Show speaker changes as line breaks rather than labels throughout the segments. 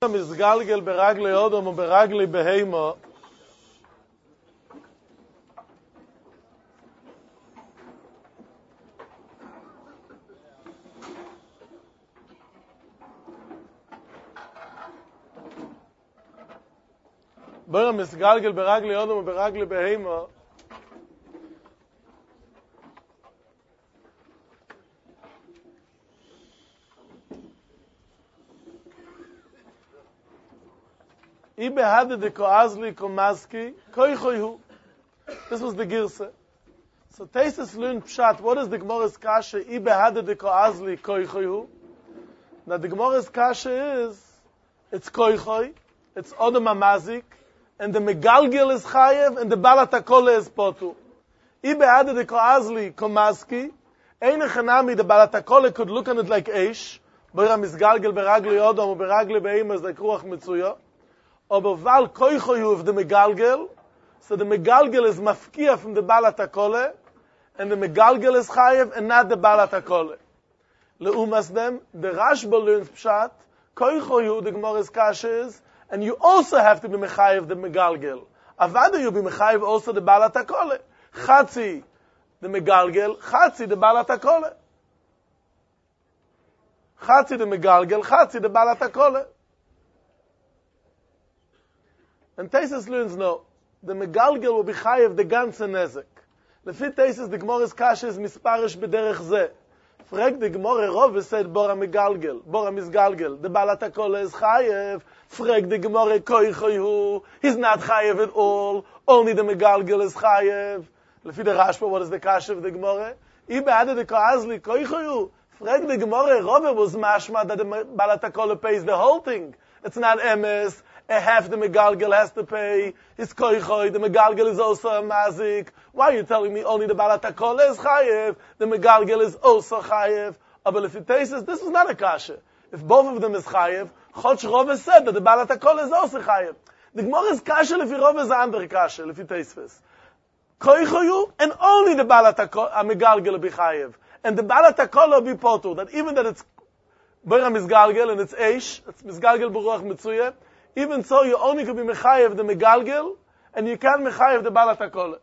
מסגלגל ברגלי אודום וברגלי בהמה בר מסגלגל ברגלי אודום וברגלי בהמה I behade de koazli komaski koichoyu. This was the girsa. So Taisus learned pshat. What is the Gemara's kasha? I behade de koazli koichoyu. Now the Gemara's kasha is it's koichoy, it's odom amazik, and the megalgel is chayev, and the balat hakole is potu. I behade de koazli komaski. Ein echanami the balat hakole could look on it like eish. Bera misgalgel beragli odom beragli beima is like ruach mitzuya. Aber weil koichoyu of the megalgel, so the megalgel is mafkia from the balat hakole, and the megalgel is chayev, and not the balat hakole. Leumas them, the Rashba learns pshat, koichoyu, the Gemara's kasha is, and you also have to be mechayev the megalgel. Avada you be mechayev also the balat hakole. Chatzi the megalgel, chatzi the balat hakole. Chatzi the megalgel, chatzi the balat hakole. And Taisus learns no. The megalgel will be chayev the ganze nezek. Lefi Taisus the Gemara's kasha is misparish b'derech zeh. Frag the Gemara Rov said bora megalgel, bora misgalgel. The balat hakole is chayev. Frag the Gemara koichoyu. He's not chayev at all. Only the megalgel is chayev. Lefi the Rashba, what is the kasha of the Gemara? I be'ade the koazli koichoyu. Frag the Gemara Rov was mashma that the balat hakole pays the whole thing. It's not emes. Half the megalgel has to pay. It's koichoy. The megalgel is also a mazik. Why are you telling me only the balat hakole is chayev? The megalgel is also chayev. But if it tastes, this is not a kasha. If both of them is chayev, Chotsh Rove said that the balat hakole is also chayev. The Gemara is kasha if Rove is under kasha. If it tastes, koichoyu and only the balat hakole, a megalgel will be chayev, and the balat hakole will be potu. That even that it's bera misgalgel and it's eish, it's misgalgel b'ruach mitzuyah. Even so, you only could be mechayev the megalgel, and you can't mechayev the balat hakole.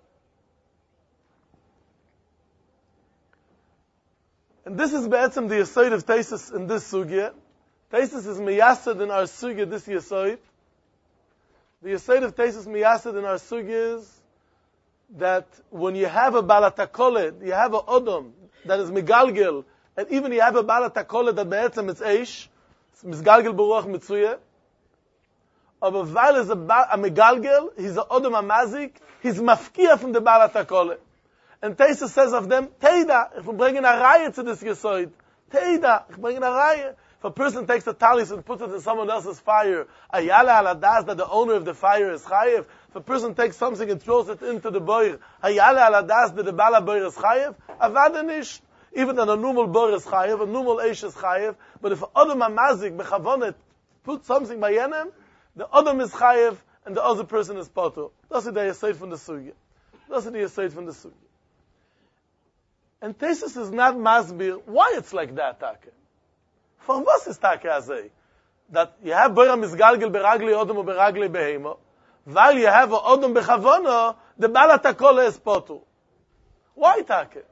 And this is be'etzem the yesod of Taisus in this sugya. Taisus is miyased in our sugya, this yesod. The yesod of Taisus miyased in our sugya is that when you have a balat hakole, you have a odom that is megalgel, and even you have a balat hakole that be'etzem it's eish, it's misgalgel b'ruach mitzuyah. Aber weil is a megalgel, he's a odom amazik, he's mafkia from the balat hakole. And Taisus says of them, Teida, if we bring in a raya to this yesoid, Teida, if we bring in a raya. If a person takes a talis and puts it in someone else's fire, ayala aladas that the owner of the fire is chayev. If a person takes something and throws it into the boir, ayala aladas that the bala boir is chayev, avadanish. Even though a normal boir is chayev, a normal eish is chayev, but if a odom amazik, bechavonet, put something by yenem, the Adam is chayev, and the other person is poto. That's the yesod from the sugya. That's the yesod from the sugya. And Taisus is not masbir. Why it's like that, Take? For what is Take azay? That you have bera misgalgel beragli Adam or beragli behema, while you have a Adam bechavona, the balat hakole is poto. Why, Take?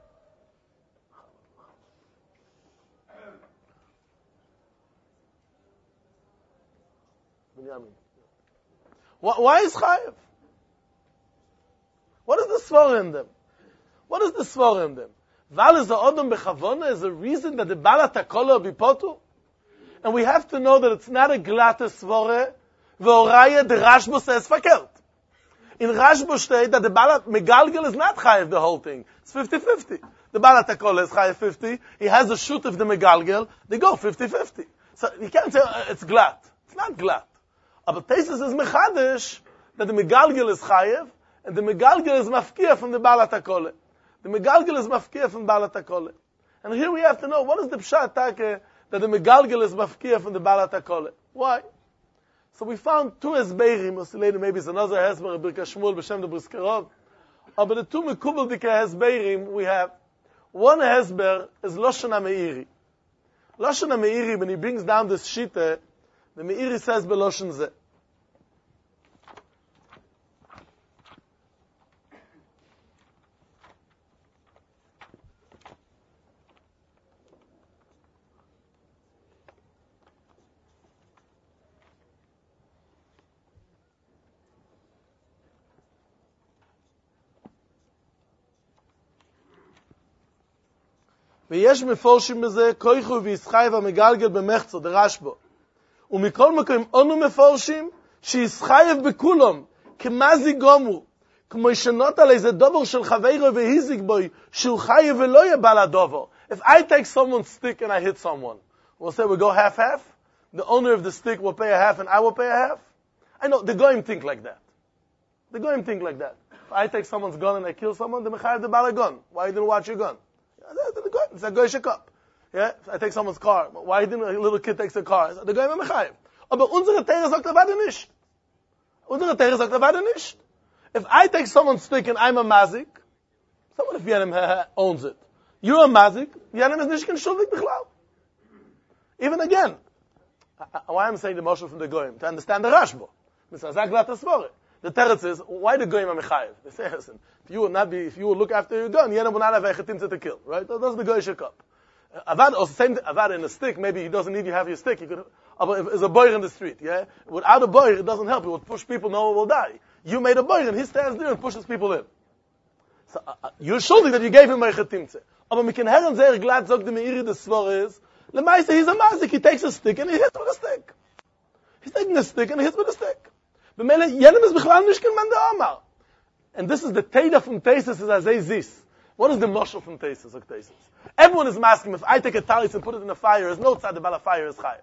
Why is chayev? What is the svara in them? What is the svara in them? Val is the odom bechavona is a reason that the balat hakole will be potu, and we have to know that it's not a glatte svara. Ve'oraya the Rashba says fakert. In Rashba state that the balat megalgel is not chayev the whole thing. It's 50-50. The balat hakole is chayev 50. He has a shoot of the megalgel. They go 50-50. So you can't say it's glatt. It's not glatt. But Taisus is mechadish that the megalgel is chayev and the megalgel is mafkia from the balat hakole. The megalgel is mafkia from balat hakole. And here we have to know what is the pshat take that the megalgel is mafkia from the balat hakole. Why? So we found two hesberim. Maybe it's another hesber, Birkas Shmuel b'shem the Briskerov. But the two mekubal dike hesberim we have. One hesber is Lashon HaMeiri. Lashon HaMeiri, when he brings down this shita, The Meiri says Beloshen Zeh. ויש מפורשים בזה כויכו וישחייב המגלגל במחצו, דרשבו. ומכל מקום אנו מפורשים שישחייב בכולם, כמזי גומר, כמו ישנות על איזה דובר של חברו והיזיק בוי, שהוא חייב ולא יהיה בעל הדובר. If I take someone's stick and I hit someone, we'll say we go half-half. The owner of the stick will pay a half and I will pay a half. I know, the goyim think like that. The goyim think like that. If I take someone's gun and I kill someone, they mechayev the bala gun. Why you didn't watch your gun? It's a goyish cup. Yeah? If I take someone's car, why didn't a little kid takes a car? The goyim mechayev. Aber unsere Teire sagt aber nicht. Unsere Teire sagt aber nicht. If I take someone's stick and I'm a mazik, someone if Yenim owns it. You're a mazik, Yenim is nicht geschuldig bichlal. Even again, why I'm saying the Moshe from the goyim? To understand the Rashba. The teretz is, why the goyim are mechayev? They say, listen, if you will look after your gun, Yenim will not have a chetimtze to kill, right? That's the goyish cup. Avad, also same avad in a stick, maybe he doesn't need you have your stick, you could, if there's a boy in the street, yeah? Without a boy, it doesn't help, it will push people, no one will die. You made a boy and he stands there and pushes people in. So, you're shuldig that you gave him a chetimtze. Aber we can hear him sehr glad, sagt the Meiri, the svar is, Lemaise, he's a mazik, he takes a stick and he hits with a stick. He's taking a stick and he hits with a stick. Yenim is bichlal nicht kein man der Omar. And this is the Teda from Tesis, as I zis. What is the moshel from Tesis, of Tesis? Everyone is asking, if I take a talis and put it in a fire, there's no tzad about a fire is chayav.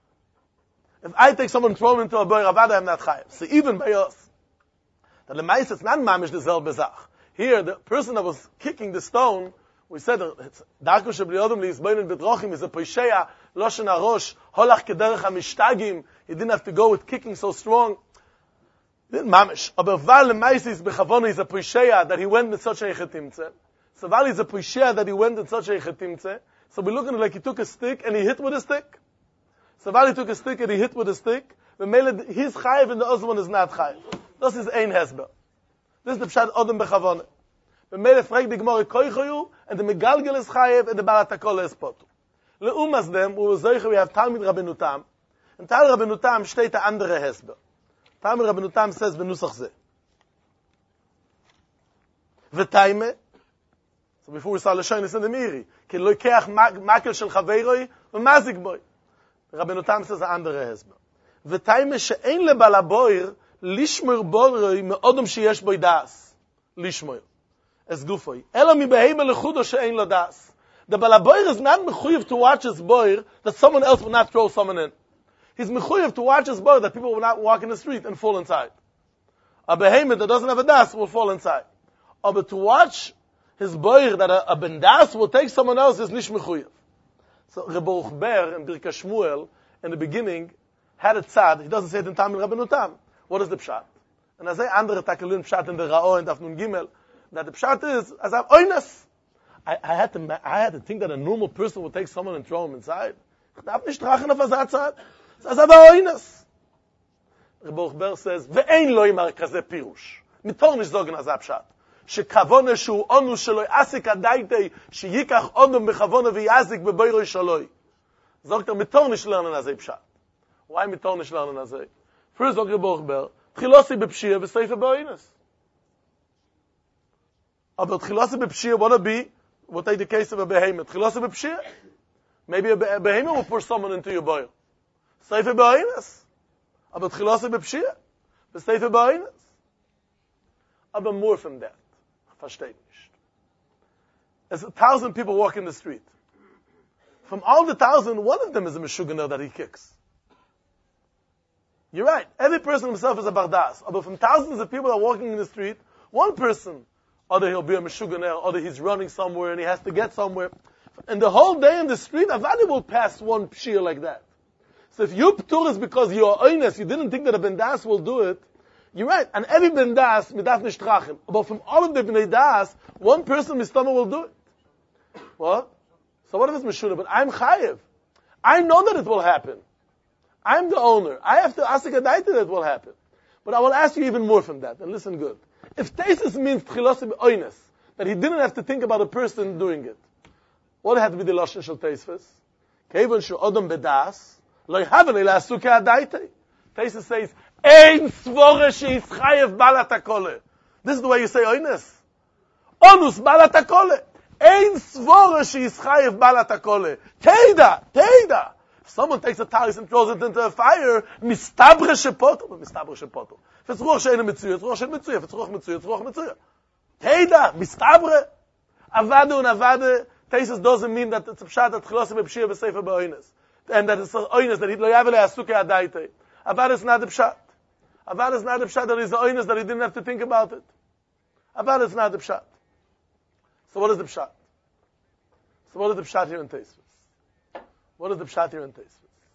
If I take someone and throw him into a boy Ravada, I'm not chayav. So even by us, that the Lemaise is not mamish the zel bezach. Here, the person that was kicking the stone, we said, it's Darko Shebli Odom li Yisboinen Bedrochim is a Poisheya, Loshen HaRosh, Holach Kederech HaMishtagim. He didn't have to go with kicking so strong. Mamish. Aber Val Lemaisis Bechavona is a Poisheya that he went in such a chetimtze. So Val is a Poisheya that he went in such a chetimtze. So we look at it like he took a stick and he hit with a stick. So Val he took a stick and he hit with a stick. He's chayiv and the other one is not chayiv. This is ein hesber. This is the Pshat Odom Bechavona. The Mele fragt die Gemara koichoyu, and the Megalgel is chayev, and the Baratakol is potu. Leumas dem, we have Talmid Rabbeinu. And Talmid Rabbeinu steht a andere Hesber. Talmid Rabbeinu says benusach zeh. V'taime, so before we saw Lashonis in the Meiri, ki lo keach makel shel chaveiroi, v'mazik boi. Rabbeinu says a andere Hesber. V'taime she'ein lebalaboir, lishmor boroi me'odom sheyesh boi das. Lishmor. Es gufoi. Ela mi behema lechudo she'ein lo das. The balaboir is not mechuyev to watch his boir that someone else will not throw someone in. He's mechuyev to watch his boir that people will not walk in the street and fall inside. A behema that doesn't have a das will fall inside. But to watch his boir that a bendas will take someone else is nish mechuyev. So Rebbe Ber in Birka Shmuel in the beginning had a tzad. He doesn't say it in Talmid Rabbeinu Tam. What is the pshat? And as I andere takelin pshat in the Ra'o and Afnun Gimel, that the pshat is, as I'm oines. I had to think that a normal person would take someone and throw him inside. Ich darf nicht trachen auf Azatzat. As I'm oines. Rebbe Ber says, ve'ein lo yimar kaze pirush. Mitor nicht sagen as pshat. שכבונה שהוא אונוס שלוי אסיק הדייטי שיקח אונום בכבונה ויאזיק בבוירוי שלוי. זוגת מתור נשלרנן הזה פשט. Why מתור נשלרנן הזה? First זוג רבוך בר, תחילוסי בפשיר וסייפה באוינס. אבל תחילוסי בפשיר, we'll take the case of a behemoth. תחילוסי בפשיר. Maybe a behemoth will push someone into your boil. סייפה באוינס. אבל תחילוסי בפשיר. וסייפה באוינס. אבל more from that. Versteht nicht. There's 1,000 people walking the street. From all the 1,000, one of them is a meshuganer that he kicks. You're right. Every person himself is a bardas. But from thousands of people that are walking in the street, one person, either he'll be a meshuganer, either he's running somewhere and he has to get somewhere. And the whole day in the street, Avadi will pass one pshir like that. So if you're ptur is because you're oines, you didn't think that a bendas will do it, you're right, and every ben das, midaf nicht trachim. But from all of the bnei das, one person mistama will do it. What? So what if it's meshuna? But I'm chayiv. I know that it will happen. I'm the owner. I have to ask a daita that will happen. But I will ask you even more from that, and listen good. If teisus means tchilosi be'oines, that he didn't have to think about a person doing it, what had to be the lashon shel teisus? Kevon shu odom bedas, lo yhaven ila asuke adaita. Teisus says, ein svore sheis chayev balat hakole. This is the way you say oines. Onus balat hakole. Ein svore sheis chayev balat hakole. Teida. If someone takes a talis and throws it into a fire, mistabre shepoto. If it's ruach she'ena mitzuya, it's ruach she'ena mitzuya. If it's ruach mitzuya, it's ruach mitzuya. Teida, mistabre. Avade and avade. Teisus doesn't mean that it's a pshat that chilosi bepshia b'sefer ba'oines. And that it's oines, that he lo yavele asuke adaite. Avade is not the pshat. Avade is not the pshat that he's the oines, that he didn't have to think about it. Avade is not the pshat. So what is the pshat? So what is the pshat here in Teisus? What is the pshat here in Teisus?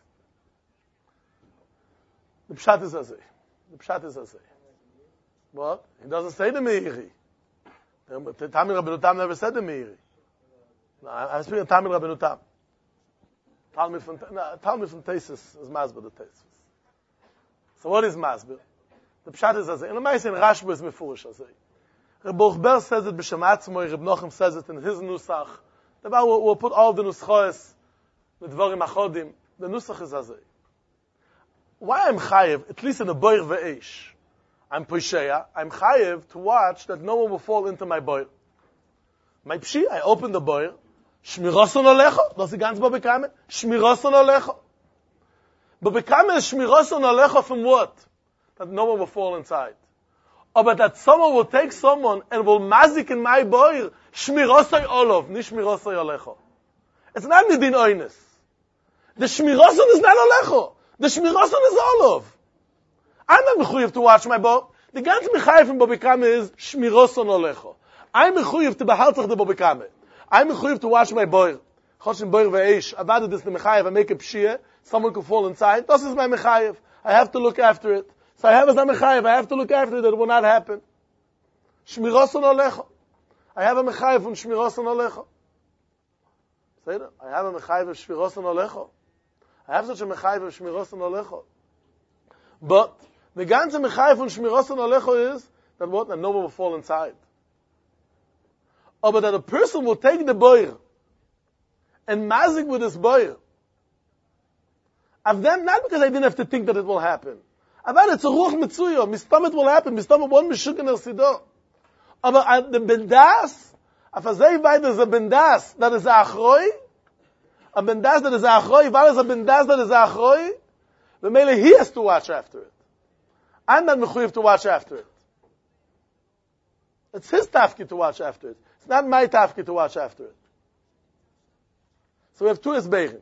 The pshat is azay. The pshat is azay. What? He doesn't say the meiri. The Tamil Rabbeinu Tam never said the meiri. No, I'm speaking of Tamil Rabbeinu Tam. Talmud from Teisus is masber the Teisus. So what is masber? The pshat is azay. In the Ma'aseh in Rashba is mefurish azay. Reb Bochber says it b'shem atzmo. Reb Nochem says it in his nusach. We'll put all the nuschos, the dvarim achodim. The nusach is azay. Why I'm chayev, at least in the boir ve'esh, I'm posheya, I'm chayev to watch that no one will fall into my boir. My pshi, I open the boir, shmiroson alecho, das ist ganz bobekame, shmiroson alecho. Bobekame is shmiroson alecho from what? That no one will fall inside. But that someone will take someone and will mazik in my boir, shmirosay olov, nicht shmirosay alecho. It's not nidin oines. The shmiroson is not alecho. The shmiroson is olov. I'm not mechuyev to watch my boir. The ganze mechayev from bobekame is shmiroson alecho. I'm mechuyev to behaltach the bobekame. I'm mechuyev to watch my boir. Choshin boir ve'esh. Avada this the mechayev. I make a pshia. Someone could fall inside. This is my mechayev. I have to look after it. So I have as a mechayev. I have to look after it. That it will not happen. Shmiroson alecho. I have a mechayev from shmiroson alecho. Say that. I have a mechayev of shmiroson alecho. I have such a mechayev of shmiroson alecho. But the ganze mechayev from shmiroson alecho is that what? That no one will fall inside. But that a person will take the boir and mazik with this boir. Of them, not because I didn't have to think that it will happen. But it's a ruach mitzuya. Mistam it will happen. Mistam one mishuk in sido. But the bendas, if I say why there's a bendas that is achroi, a bendas that is achroi, why is a bendas that is achroi? The mele he has to watch after it. I'm not mechuyev to watch after it. It's his tafki to watch after it. It's not my tafki to watch after it. So we have two esberim.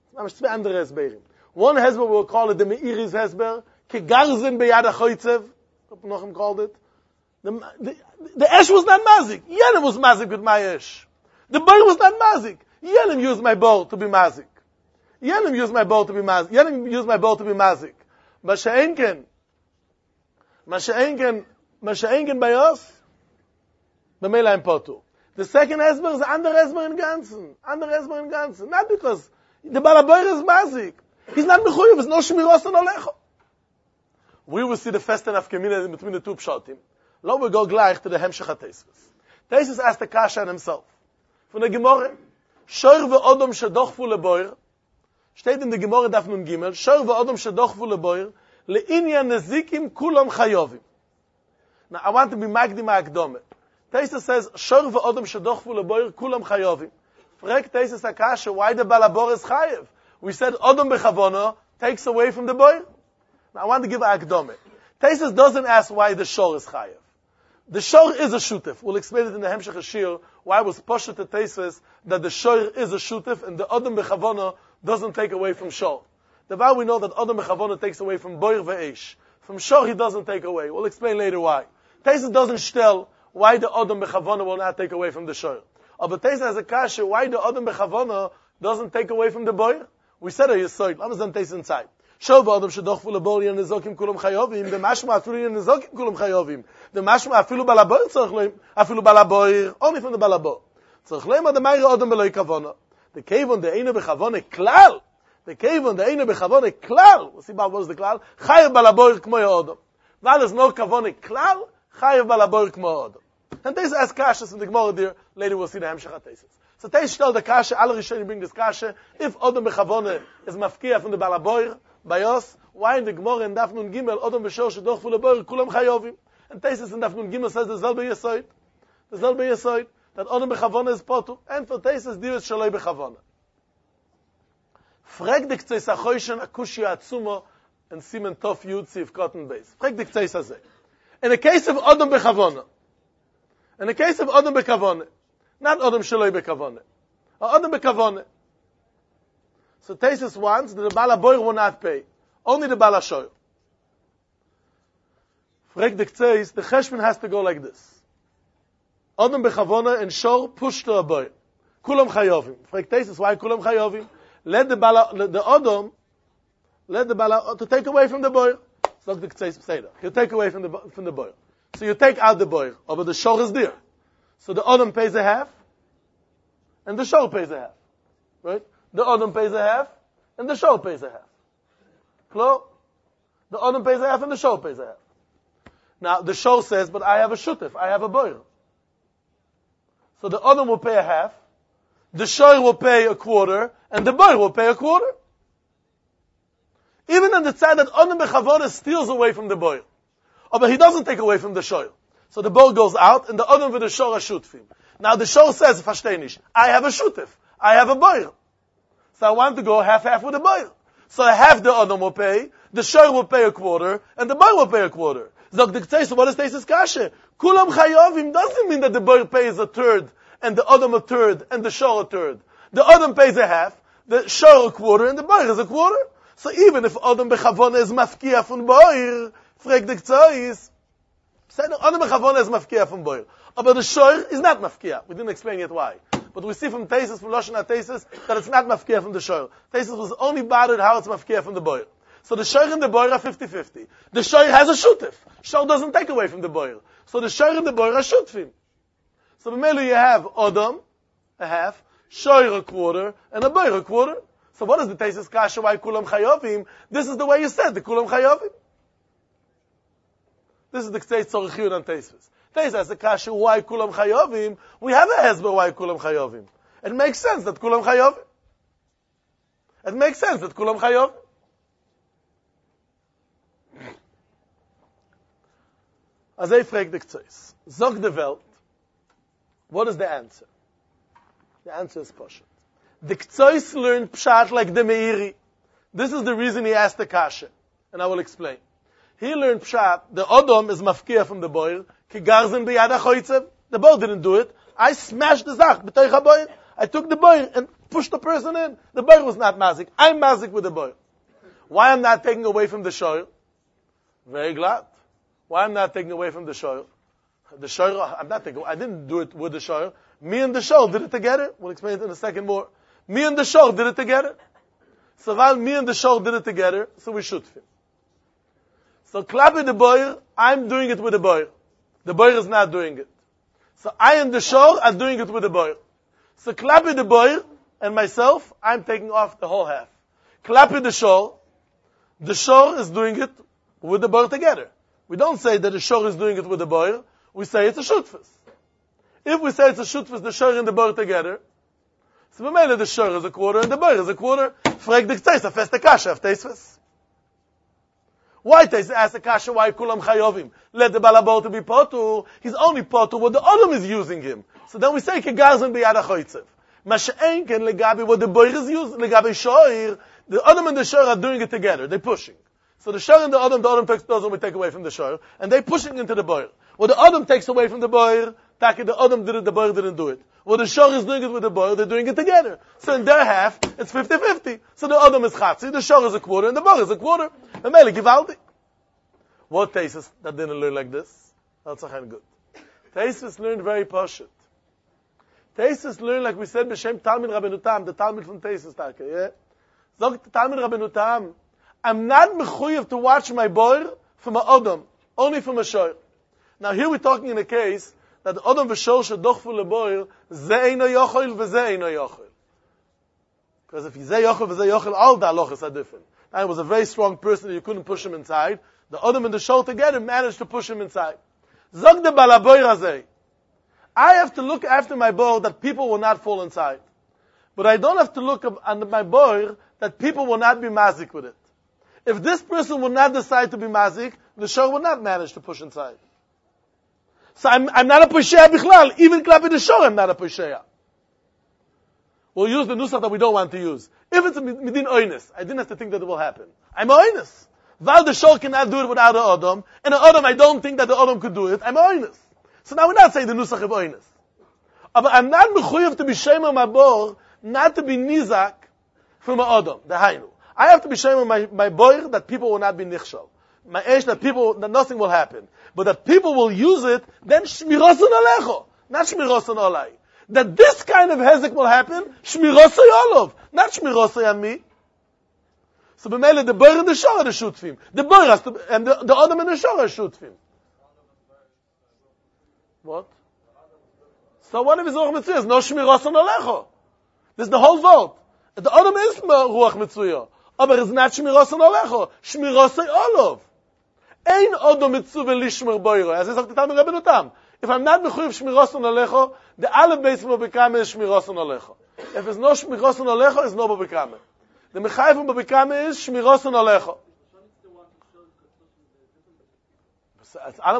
One hesber we'll call it the Meiri's hesber, kegarzin beyad achoitzev. Nochem called it. The esh was not mazik. Yelim was mazik with my esh. The boy was not mazik. Yelim used my bow to be mazik. Yelim used my bow to be mazik. Yelim used my bow to be mazik. Masha'enken by us, b'meila im potu. The second esber is ander esber in ganzen. Not because the balaboyer is mazik. He's not mechuyev. It's no shmiroson alecho. We will see the fest and afkemina between the two pshatim. Now we go gleich to the hemshech ha-Teisus. Teisus asked the kasha on himself. From the Gemara, Shor ve'odom shedochfu leboir, steht in the Gemara daf nun gimel, Shor ve'odom shedochfu leboir, le'inyan nezikim kulam chayovim. Now I want to be magdim ha'akdome. Teisus says, Shor ve'odom shedochfu leboir, kulam chayovim. Frek Teisus ha-kasha, why the balabor is chayev? We said, odom bechavono takes away from the boir. Now I want to give a akdome. Teisus doesn't ask why the shor is chayev. The shor is a shutif. We'll explain it in the Hemshech HaShir, why it was poshet to Teisus that the shor is a shutif and the odom bechavono doesn't take away from shor. The way we know that odom bechavono takes away from boir ve'esh. From shor he doesn't take away. We'll explain later why. Teisus doesn't tell why the odom bechavono will not take away from the shor. But Teisus has a kasha why the odom bechavono doesn't take away from the boir. We said a yisoid. Let us then Teisus inside. Shov v'odom shedochfu lebor yen nezokim kulam chayovim. The mashma afilu yen nezokim kulam chayovim. The mashma afilu balaboir tzorch leim. Afilu balaboir. Only from the balabor. Tzorch leim ad meire odom beloi kavona. The kavon the eine bechavone klal. The kevon, the eine bechavone, klal. We'll see about what is the klal. Chayev balaboir kmo yodom. Now there's no kavone klal, chayev balaboir kmo yodom. And this as kashas in the Gemara there. Later we'll see the Hemshech HaTeisus. So Teisus tell the kasha, all Rishonim bring this kasha. If Odom bechavone is mafkiya from the balaboir, bayos, why in the Gemara in Daf Nun Gimel, Odom b'shor shedoch fu leboir, kulam chayovim. And Teisus in Daf Nun Gimel says the Zelbe Yesoid. The Zelbe Yesoid. That Odom bechavone is potu. And for Teisus, dir is shaloi bechavone. Frag dik tzei sachoyshen akushia atzumo and Simen Tov Yud Sif Cotton Base. Frag dik tzei sazeh. In the case of Odom bechavone, in the case of Odom bekavone, not Odom shaloi bekavone, Odom bekavone. So Teisus wants that the Bala Boir will not pay, only the Bala Shoy. Frag dik tzei, the Cheshbon has to go like this. Odom bechavone and Shor push to a boy. Kulam chayovim. Frag Teisus, why kulam chayovim? Let the Odom to take away from the boy. So the Ktseis say that. You take away from the boy. So you take out the boy, but the shor is there. So the Odom pays a half, and the shor pays a half. Right? The Odom pays a half, and the shor pays a half. Clear? The Odom pays a half, and the shor pays a half. Now the shor says, but I have a shutif, I have a boy. So the Odom will pay a half, the shor will pay a quarter, and the boy will pay a quarter. Even on the side that Odom bechavone steals away from the boy. Oh, but he doesn't take away from the shor. So the boy goes out, and the Odom with the shor are shutfim. Now the shor says, Fashtenish, I have a shutif, I have a boy. So I want to go half-half with the boy. So half the Odom will pay, the shor will pay a quarter, and the boy will pay a quarter. So what is Teisus kashe? Kulam chayovim doesn't mean that the boy pays a third, and the Odom a third, and the shor a third. The Odom pays a half, the shor a quarter, and the boy is a quarter. So even if Odom bechavone is mafkiya from boy, frag dik tzais, Odom bechavone is mafkiya from boy. But the shor is not mafkiya. We didn't explain yet why. But we see from Teisus, from Lashon HaTeisus, that it's not mafkiya from the shor. Teisus was only bothered how it's mafkiya from the boy. So the shor and the boy are 50-50. The shor has a shutif. Shor doesn't take away from the boy. So the shor and the boy are shutfim. So b'melu you have Odom, a half, shor a quarter, and a boy a quarter. So what is the Teisus kasha? Why kulam chayovim? This is the way you said the kulam chayovim. This is the Ktseis Tzorich Yud on Teisus. Teisus has the kasha. Why kulam chayovim? We have a hezber. Why kulam chayovim? It makes sense that kulam chayovim. It makes sense that kulam chayovim. As I frag the Ktseis, zog the Welt. What is the answer? The answer is Poshet. The Ktseis learned Pshat like the Meiri. This is the reason he asked the Kasha. And I will explain. He learned Pshat, the Odom is mafkiya from the boy, ki garzen b'yad ha-choytzev. The boy didn't do it. I smashed the zach, b'toich ha-boy. I took the boy and pushed the person in. The boy was not mazik. I'm mazik with the boy. Why I'm not taking away from the shoyl? Very glad. Why I'm not taking away from the shoyl? The shoyl, I'm not taking away. I didn't do it with the shoyl. Me and the shoyl did it together. We'll explain it in a second more. Me and the shoyl did it together. So while me and the shoyl did it together, so we should fit. So klapi the boy, I'm doing it with the boy. The boy is not doing it. So I and the shoyl are doing it with the boy. So klapi the boy and myself, I'm taking off the whole half. Klapi the shoyl is doing it with the boy together. We don't say that the shor is doing it with the boy. We say it's a shutfus. If we say it's a shutfus, the shor and the boy together, so we mean that the shor is a quarter and the boy is a quarter. Frag dik tzais, a feste kasha of teisves. Why Teisus ask the kasha? Why kulam chayovim? Let the balabot to be potu. He's only potu what the Odom is using him. So then we say kegarzon b'yad ha-choytzev. Masha'en ken legabi what the boy is using. Legabi shoir, the Odom and the shor are doing it together. They're pushing. So the shor and the Odom takes those we take away from the shor, and they're pushing into the boy. What the Odom takes away from the boy, Taki the Odom did it, the boy didn't do it. What the shor is doing it with the boy, they're doing it together. So in their half, it's 50-50. So the Odom is chatzi, the shor is a quarter, and the boy is a quarter. And Mele givaldi. What Teisus that didn't learn like this? That's a kind of good. Teisus learned very poshut. Teisus learned, like we said, b'shem Talmid Rabbeinu Tam, the Talmid from Teisus, Taka, yeah? Zog Talmid Rabbeinu Tam, I'm not mechuyev to watch my boy from a Odom, only from a shor. Now here we're talking in a case that the Odom v'shor shedochfu leboy, ze eino yochel v'ze eino yochel. Because if he's yochel, all the halachas are different. And it was a very strong person, you couldn't push him inside. The Adam and the Shol together managed to push him inside. Zog de balaboy razeh. I have to look after my boy that people will not fall inside. But I don't have to look on my boy that people will not be mazik with it. If this person will not decide to be mazik, the Shol will not manage to push inside. So I'm not a pusheya bichlal. Even klapi the Shol, I'm not a pusheya. We'll use the nusach that we don't want to use. If it's a midin oinus, I didn't have to think that it will happen. I'm a oinus. While the Shol cannot do it without the Adam, and the Adam, I don't think that the Adam could do it, I'm a oinus. So now we're not saying the nusach of oinus. But I'm not mechuyev to be shema mabor, not to be nizak from an Adam, the hainu. I have to be shema my boy that people will not be nichshal. My age that nothing will happen. But that people will use it, then shmirosun alecho, not shmirosun olai. That this kind of hezek will happen, shmirosay olov, not shmirosay on me. So b'meile, the boy and the shor are the shutfim. The boy has to, and the Adam and the shor are shutfim. What? So one of his ruach mitzuyah is no shmirosay alecho. This is the whole vote. The Adam is ruach mitzuyah. Aber it's not shmirosay alecho. Shmirosay olov. Ein Adam mitzuyah lishmer boyro. As I said, Talmud Rebbeinu Tam. If I'm not mechuyev shmirosun alecho, the aleph beis b'bekame is shmirosun alecho. If it's no shmirosun alecho, it's no b'bekame. The mechayev b'bekame is shmirosun alecho. So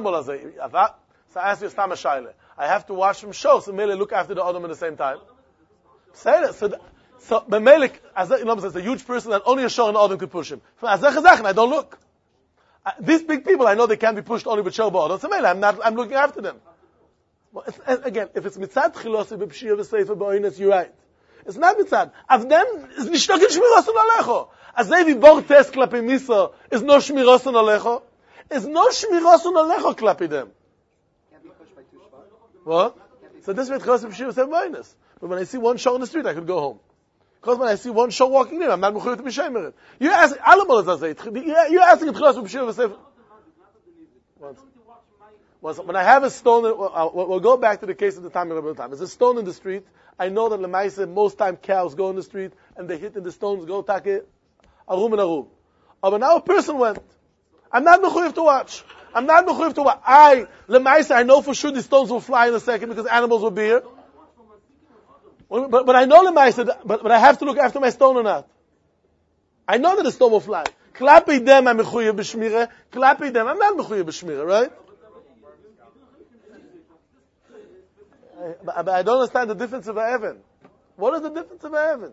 I ask you a stam shaila. I have to wash from show, so Mele look after the Adam at the same time. Say that. So Melik, as you know, it's a huge person that only a show and Adam could push him. I don't look. These big people, I know they can't be pushed only with Shabbat. That's amazing. I'm looking after them. Well, again, if it's mitzad chilosi b'pshiyah v'seifa b'oinus, you're right. It's not mitzad. Av then, it's nishtokin shmirosun alecho. As they bor test klapi miso, is no shmirosun alecho. Is no shmirosun alecho klapi them.
Can't be pushed by two shvat.
What? So this way chilosi b'pshiyah v'seifa b'oinus. But when I see one show on the street, I could go home. Because when I see one show walking in, I'm not mechuyev to be shemer it. You're asking, Alamal is azay. You're asking if chilosi b'pshiyah v'seifa. When I have a stone, we'll go back to the case of the time of Rebbe Tam. There's a stone in the street. I know that Lemaisa, most time cows go in the street and they hit in the stones, go take it, arum and arum. But now a person went. I'm not mechuyev to watch. Lemaisa, I know for sure the stones will fly in a second because animals will be here. But I know Lemaisa, but I have to look after my stone or not. I know that the stone will fly. Klapi them, I'm mechuyev b'shmira. Klapi them, I'm not mechuyev b'shmira, right? But I don't understand the difference of a heaven. What is the difference of a heaven?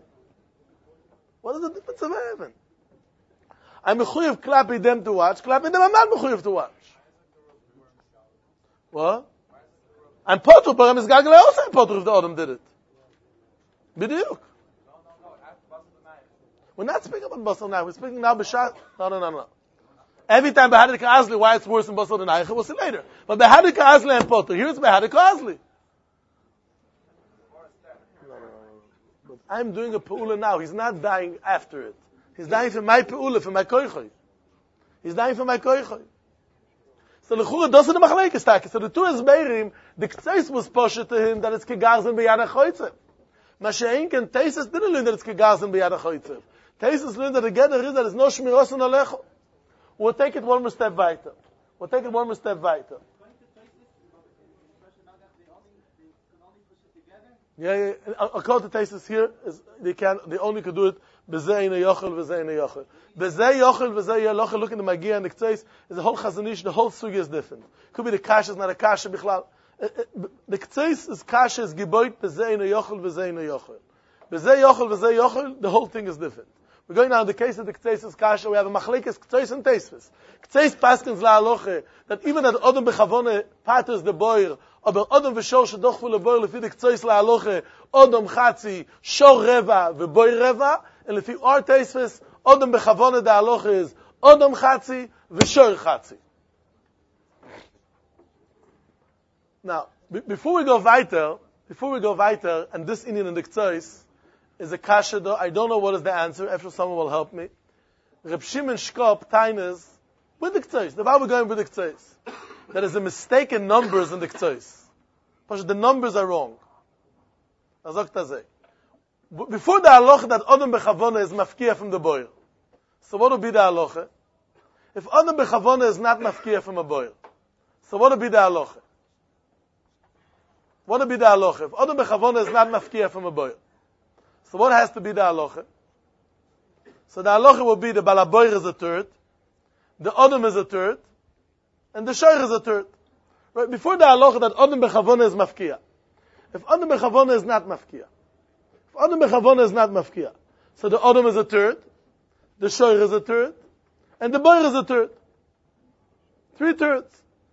I'm mechuyev klapi them to watch. Klapi them, I'm not mechuyev to watch. What? I'm potur, but I'm misgagel also I'm potur if the Adam did it. B'diuk. We're not speaking about basal now. We're speaking now b'shat. No. Every time Behadik Azli, why it's worse than basal than Eicha, we'll see later. But Behadik Azli and potur. Here it's Behadik Azli. But I'm doing a pe'ula now. He's not dying after it. He's dying for my pe'ula, for my koichoy. So the chura doesn't the machlekes take. So the two esbeirim, the ktseis was poshet to him that it's kegarzen b'yad ha'choytzev. Mashein can Teisus didn't learn that it's kegarzen b'yad ha'choytzev. Teisus learned that the gather is that it's no shmirosun alecho. We'll take it one more step weiter. Yeah. According to Teisus here, they only could do it b'zeh ina yochel, b'zeh ina yochel. B'zeh yochel, b'zeh yochel, look in the Magia and the Ktseis, is the whole Chazanish, the whole sugi is different. Could be the kasha, is not a kasha, bichlal. The Ktseis is kasha, is geboit, b'zeh ina yochel, b'zeh ina yochel. B'zeh yochel, the whole thing is different. We're going now in the case of the Ktseis is kasha, we have a machlekes Ktseis and Teisvis. Ktseis paskins la aloche, that even that Odom bechavone paters the boir, aber Odom v'shor shedoch fu leboir, lefi the Ktseis la aloche, Odom chatzi, shor reva, v'boir reva, and lefi our Teisvis, Odom bechavone the aloche is, Odom chatzi, v'shor chatzi. Now, before we go weiter, and this Indian in the Ktseis, is a kasha though. I don't know what is the answer. After someone will help me. Reb Shimon Shkop Tainas with the Ktseis. The Bible going with the Ktseis. There is a mistake in numbers in the Ktseis. The numbers are wrong. Before the halacha that Adam bechavona is mafkiya from the boil. So what would be the halacha? If Adam bechavona is not mafkiya from a boil, so what would be the halacha? What would be the halacha? If Adam bechavona is not mafkiya from a boil, so what has to be the halacha? So the halacha will be the balaboir is a third, the Adam is a third, and the shoir is a third. Right? Before the halacha that Adam bechavona is mafkiya. If Adam bechavona is not mafkiya, so the Adam is a third, the shoir is a third, and the boir is a third. 3 thirds.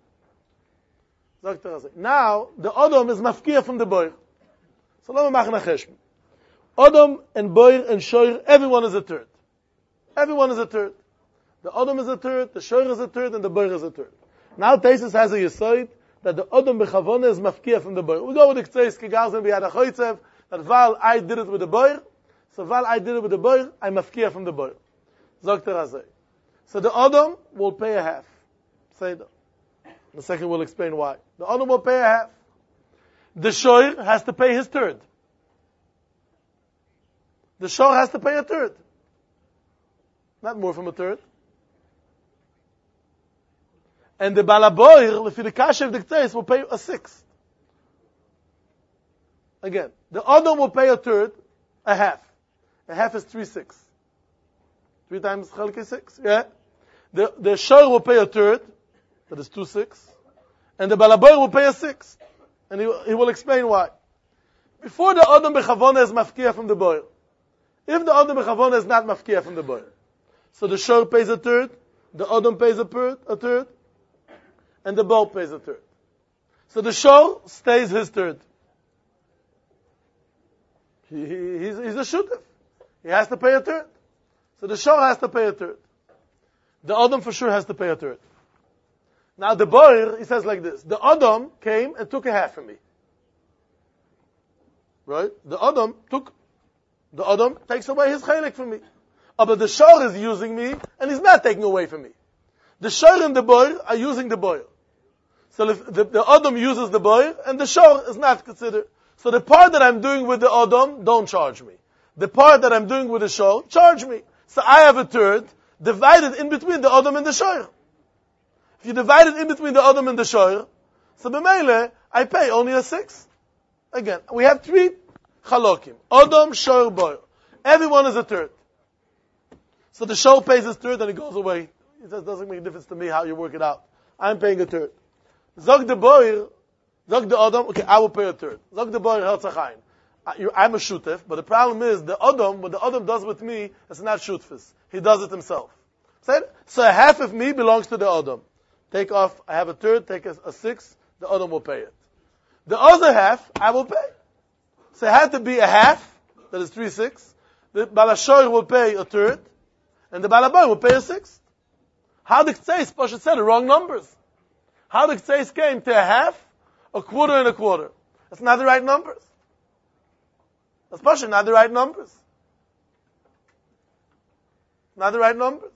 Now, the Adam is mafkiya from the boir. So let me make a cheshbon. Adam and boir and shoir, everyone is a third. Everyone is a third. The Adam is a third, the shoir is a third, and the boir is a third. Now Taisus has a yesod that the Adam bechavona is mafkiya from the boir. We go with the ktseis kigalzen b'yad ha'choytzev, that while I did it with the boir, so while I did it with the boir, I'm mafkiya from the boir. Zogt Razai. So the Adam will pay a half. Say that. In a second we'll explain why. The Adam will pay a half. The shoir has to pay his third. The shoir has to pay a third. Not more from a third. And the balaboir, if the kasha of the ktseis, will pay a sixth. Again, the Adam will pay a third, a half. A half is 3/6. 3 times chalke 6, yeah? The shoir will pay a third, that is 2/6. And the balaboir will pay a sixth. And he will explain why. Before the Adam bechavona is mafkiya from the boir. If the Adam bechavona is not mafkiya from the boir, so the shoir pays a third, the Adam pays a third, and the boir pays a third. So the shoir stays his third. He's a shutef. He has to pay a third. So the shoir has to pay a third. The Adam for sure has to pay a third. Now the boir, he says like this: the Adam came and took a half from me. Right? The Adam takes away his chaylik from me. But the shoir is using me, and he's not taking away from me. The shoir and the boir are using the boir. So if the Adam uses the boir, and the shoir is not considered. So the part that I'm doing with the Adam, don't charge me. The part that I'm doing with the shoir, charge me. So I have a third, divided in between the Adam and the shoir. If you divide it in between the Adam and the shoir, so b'meile, I pay only a sixth. Again, we have 3 chalokim. Adam, shoir, boir. Everyone is a third. So the shoir pays his third and he goes away. He says, doesn't make a difference to me how you work it out. I'm paying a third. Zog the boir, zog the Adam, okay, I will pay a third. Zog the boir, Herzachayim. I'm a shutef, but the problem is the Adam, what the Adam does with me, it's not shutfis. He does it himself. So half of me belongs to the Adam. Take off, I have a third, take a sixth, the Adam will pay it. The other half, I will pay. So it had to be a half, that is 3/6. The balashoir will pay a third, and the balaboy will pay a sixth. How the ktseis, Pasha said the wrong numbers. How the ktseis came to a half, a quarter, and a quarter. That's not the right numbers. That's Pasha, not the right numbers. Not the right numbers.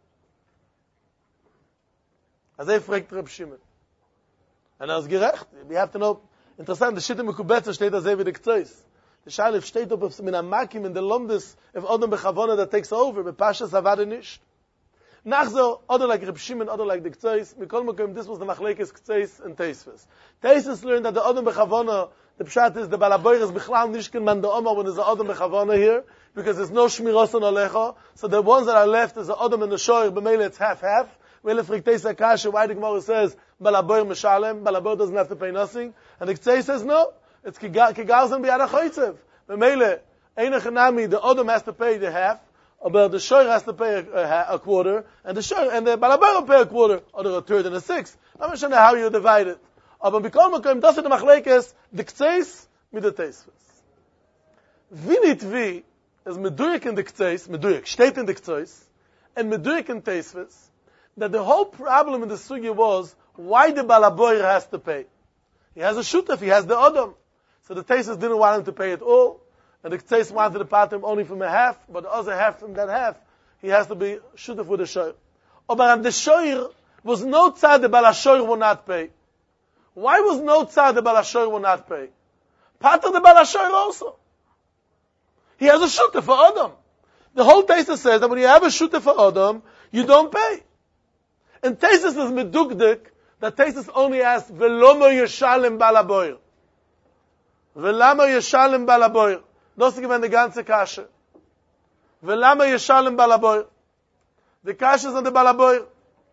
As er fragt Reb Shimon. Und ist gerecht. We have to know, interessant, the Shittim Mekubetzer steht as wie the Ktseis. The Shalif steht up of min amakim in the Lomdes, if Adam bechavona that takes over, but Pasha Zavada nicht. Nach so, other like Reb Shimon, other like the Ktseis, Mikol Mekom, this was the Machlekes Ktseis and Teisves. Teisves learned that the Adam bechavona, the Pshat is the Balaboyer is Bichlal Nishkin Man Da'oma when there's an Adam bechavona here, because there's no Shmiros on Alecha, so the ones that are left is the Adam and the Shoyer, b'meile it's half-half. Why the Gemara says Balaboyer Meshalem, Balaboyer doesn't have to pay nothing, and the Ktseis says no, it's Kigalzen B'yad HaChoytzev. B'meile, Ein Echanami, the Adam has to pay the half, but the Shoyer has to pay a quarter, and the Balaboyer will pay a quarter, or a third and a sixth. I'm not sure how you divide it. Aber B'kol Mekom, das ist the Machlekes, the Ktseis mit der Teisves. Wie nicht wie, is Meduik in the Ktseis, Meduik, steht in the Ktseis, and Meduik in Teisves, that the whole problem in the sugya was why the balaboyer has to pay. He has a shutef, he has the Adam. So the Taisus didn't want him to pay it all, and the Ktseis wanted to part him only from a half, but the other half from that half, he has to be shutef with the shoyer. But the shoyer was no tzad the balashoyer will not pay. Why was no tzad the balashoyer will not pay? Part of the balashoyer also. He has a shooter for Adam. The whole Taisus says that when you have a shooter for Adam, you don't pay. And Taisus is medukdik, that Taisus only asks, Velomo yeshalem balaboyer. Velama yeshalem balaboyer. Das ist gewähnt die ganze Kasche. Velama yeshalem balaboyer. The Kasche is on the balaboyer.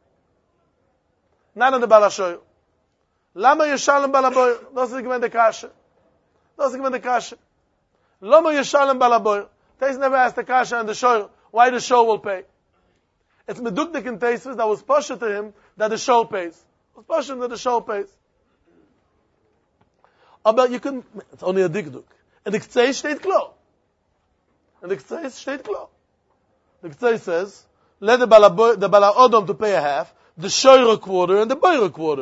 Not on the balashoyer. Lama yeshalem balaboyer. Das ist gewähnt die Kasche. Das ist gewähnt die Kasche. Lama yeshalem balaboyer. Taisus never asked the Kasche and the shoyer, why the show will pay. It's medukdik in Taisus that was posher to him that the show pays. It was posher that the show pays. But you can, it's only a dikduk. And the Ktsei steht klar. The Ktsei says, let the Bala Odom to pay a half, the shoyer a quarter, and the boyer a quarter.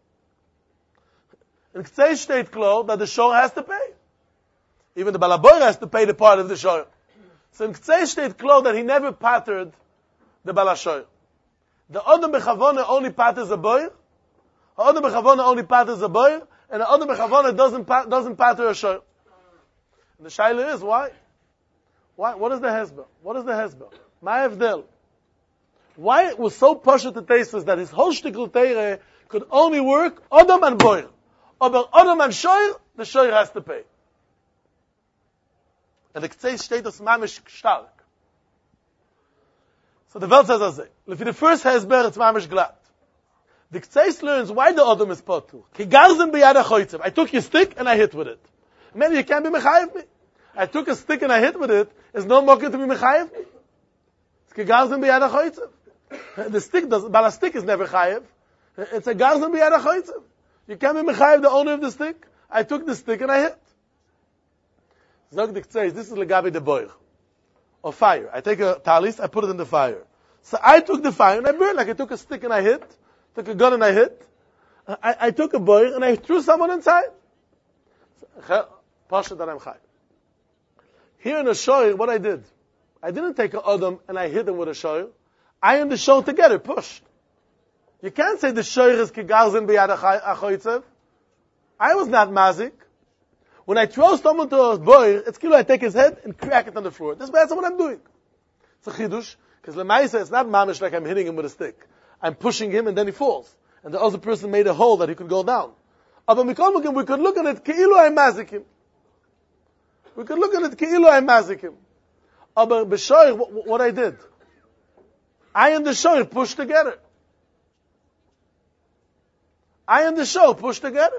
And Ktsei steht klar that the shoyer has to pay. Even the Bala Boyer has to pay the part of the shoyer. So in Ktsei steht klar that he never pattered the Bala Shoyer. The Odom Bechavona only patters a boyer. The Odom Bechavona only patters a boyer. And the Odom Bechavona doesn't patter a shoyer. And the shaila is, why? What is the hezber? What is the hezber? My Avdel. Why it was so posh to Taisus that his whole shtickl teire could only work Odom and boyer. But Odom and shoyer, the shoyer has to pay. And the Ktsei steht das mamish stark. So the Welt says as if the first hezber, it's mamish glatt. The Ktsei learns why the Odom is potur. Ki garzim biyad ha-choytzev. I took your stick and I hit with it. Maybe you can't be mechayev me. I took a stick and I hit with it. There's no mocker to be mechayev me. It's ki garzim biyad ha-choytzev. The stick does, but a stick is never chayev. It's a garzim biyad ha-choytzev. You can't be mechayev the owner of the stick. I took the stick and I hit. Zog the Ktsei, this is legabi the boyer. Or fire. I take a talis, I put it in the fire. So I took the fire and I burned, like I took a stick and I hit, took a gun and I hit. I took a boy and I threw someone inside. Pasha that I'm chai. Here in a shoyer, what I did, I didn't take an Odom and I hit him with a shoyer. I and the shoyer together pushed. You can't say the shoyer is kigarzin b'yad achoytzev. I was not mazik. When I throw someone to a boy, it's kilo I take his head and crack it on the floor. That's what I'm doing. It's a chidush, because lemaisa it's not mamish like I'm hitting him with a stick. I'm pushing him and then he falls. And the other person made a hole that he could go down. But we could look at it keilu I mazik him. We could look at it keilu I mazik him. But b'shoyer, what I did, I and the shoyer pushed together. I and the show pushed together.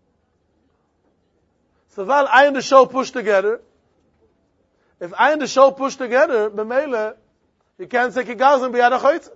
So while I and the show push together, if I and the show push together, b'meile, you can't say kigazim b'yad ha-choytzev.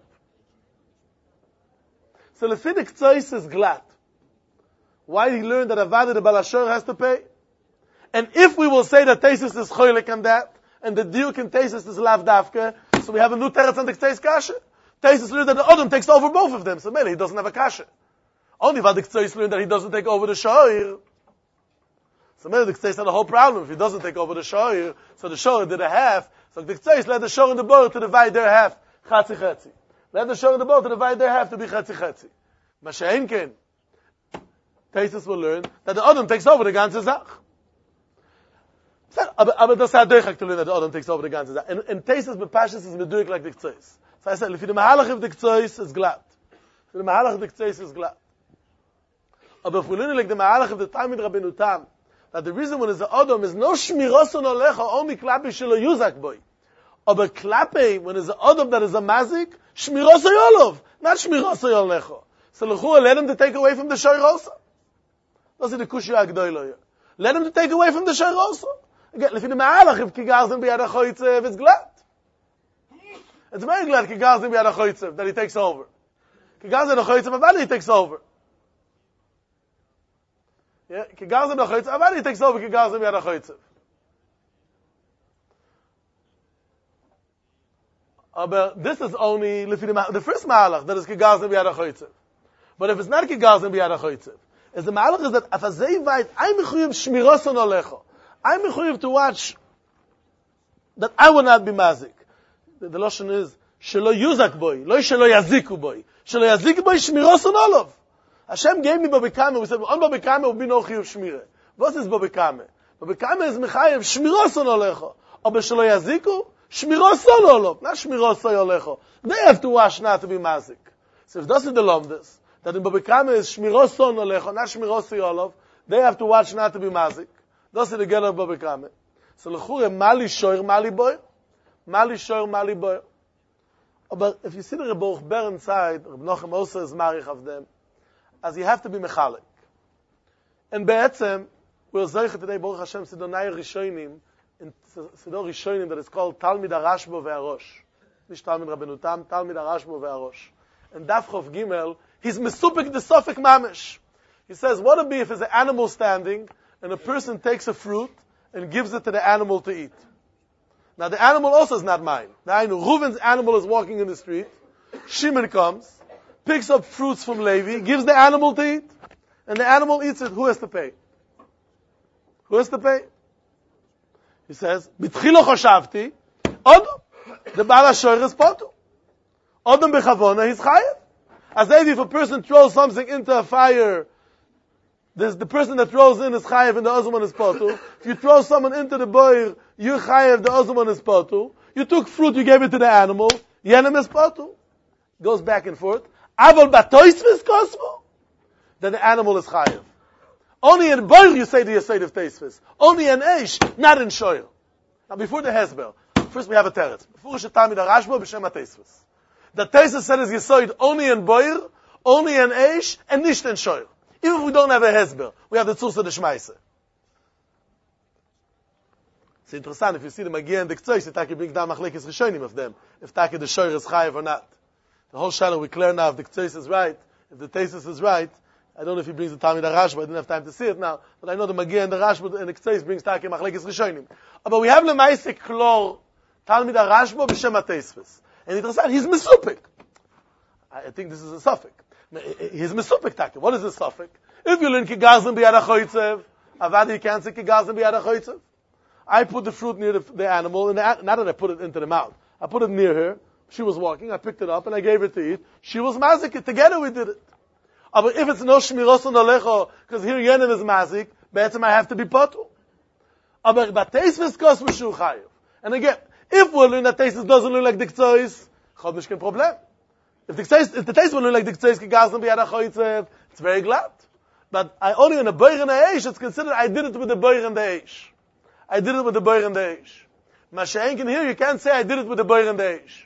So lefidik tzois is glad. Why he learned that Avada the Balashor has to pay? And if we will say that Taisus is choylek on that, and the diuk in Taisus is lav davke, so we have a new teretz on the Ktei's kasha. Taisus learned that the Odom takes over both of them, so maybe he doesn't have a kasha. Only Vadik Tzois learned that he doesn't take over the shoyer. So maybe the Ktei's had a whole problem. If he doesn't take over the shoyer, so the shoyer did a half, so the Ktei's let the shoyer and the boy to divide their half, chatzi chatzi. Let the shoyer and the boy to divide their half to be chatzi chatzi. Mashain ken. Taisus will learn that the Odom takes over the ganze Zach. Aber das hat durchgekriegt to learn that the Odom takes over the ganze Zach. And Taisus bepashas is meduik like the Ktei's. So I said, if the Mahalach of the Ktei's is glad. If the Mahalach of the Ktei's is glad. Aber if we learn like the Mahalach of the Talmid Rabbeinu Tam, that the reason when it's the Odom is no shmiroson olecha, only klape shelo yuzak boy. Aber klape, when it's the Odom that is a mazik, shmiroson yolov, not shmiroson yolecha. So l'chua, let him to take away from the shoyer also. That's the kushya agdoilo. Let him to take away from the shoyer also. Again, if in the Ma'alach, if kigazim b'yad ha-choytzev, it's glad. It's very glad kigazim b'yad ha-choytzev, that he takes over. Kigazim ha-choytzev, avadi he takes over. Yeah, kigazim ha-choytzev, avadi he takes over kigazim b'yad ha-choytzev. But this is only the first Ma'alach, that is kigazim b'yad ha-choytzev. But if it's not kigazim b'yad ha-choytzev, is the Ma'alach is that afazei vayit, I'm mechuyev shmiroson olecha. I'm mechuyev to watch that I will not be mazik. The Lashon is, shelo yuzak boy, lo shelo yaziku boy. Shelo yaziku boy, shmiroson olav. Hashem gave me babikame, we said, on babikame will be no chiyuv shmire. What is babikame? Babikame is mechayev shmiroson olecha. Aber shelo yaziku, shmiros olov, not shmiros olecho. They have to wash not to be mazik. So if that's the lomdes, that in Babikame is shmiros olecho, not shmiros olov, they have to watch not to be mazik. That's the get of Babikame. So lechure mali shoyer mali boy, mali shoyer mali boy. But if you see the Rebbe Ber inside, Reb Nochem also is marich of them, as you have to be mechalik. And be'etzem, we're zeicha today, Baruch Hashem, Sidonai Rishonim, in Sidon Rishonim, that is called Talmid HaRashbo ve'arosh. Nicht Talmid Rabbenutam, Talmid HaRashbo ve'arosh. And Daf Chof Gimel, he's mesupik the sofik mamish. He says, what would be if there's an animal standing, and a person takes a fruit, and gives it to the animal to eat? Now the animal also is not mine. Now Reuven's animal is walking in the street. Shimon comes, picks up fruits from Levi, gives the animal to eat, and the animal eats it. Who has to pay? Who has to pay? He says, "B'tchilo choshavti, Odom, the Baal HaShoyer is potu. Odom b'chavona, he's chayev. As if a person throws something into a fire, the person that throws in is chayev and the other one is potu. If you throw someone into the boir, you chayev, the other one is potu. You took fruit, you gave it to the animal, yenem is potu. Goes back and forth. Avol batoisvis kosmo, then the animal is chayev. Only in boir you say the Yesod of Teisvis. Only in Eish, not in Shoyer. Now before the Hezbel, first we have a teretz. Before Shetami the Rashbo, b'shem ha-Teisvis. The Teisvis said is Yesod only in boir, only in Eish, and nicht in Shoyer. Even if we don't have a Hezbel, we have the Tzursa de Shmaise. It's interesting, if you see the Magia and the Ktsois, Taki brings down Machlekes Rishonim of them, if Taki the Shoyer is chayev or not. The whole shadow we clear now if the Ktsois is right, if the Teisvis is right. I don't know if he brings the Talmid HaRashba, I didn't have time to see it now, but I know the Magia and the Rashba and the Ktsois brings Taki Machlekes Rishonim. But we have Lemaisek Klor, Talmid HaRashba b'shem ha-Teisvis. And interesting, he's mesupik. I think this is a suffix. He's mesupik Taki. What is the suffix? If you learn Kigazim b'yad ha-Choytzev, Avadi you can't say Kigazim b'yad ha-Choytzev. I put the fruit near the animal, and not that I put it into the mouth. I put it near her. She was walking, I picked it up and I gave it to eat. She was mazik. Together we did it. But if it's no shmiros on alecho, because here yenim is mazik, be'etzem I have to be potu. But teisvis kos m'shu chayev. And again, if we learn that teisvis doesn't look like the ktsois, chod mishkin problem. If the teisvis will look like the ktsois, kigazim b'yad ha-Choytzev, it's very glad. But I only in a boir and a eish, it's considered I did it with the boir and the eish. I did it with the boir and the eish. Masha'enkin here, you can't say I did it with the boir and the eish.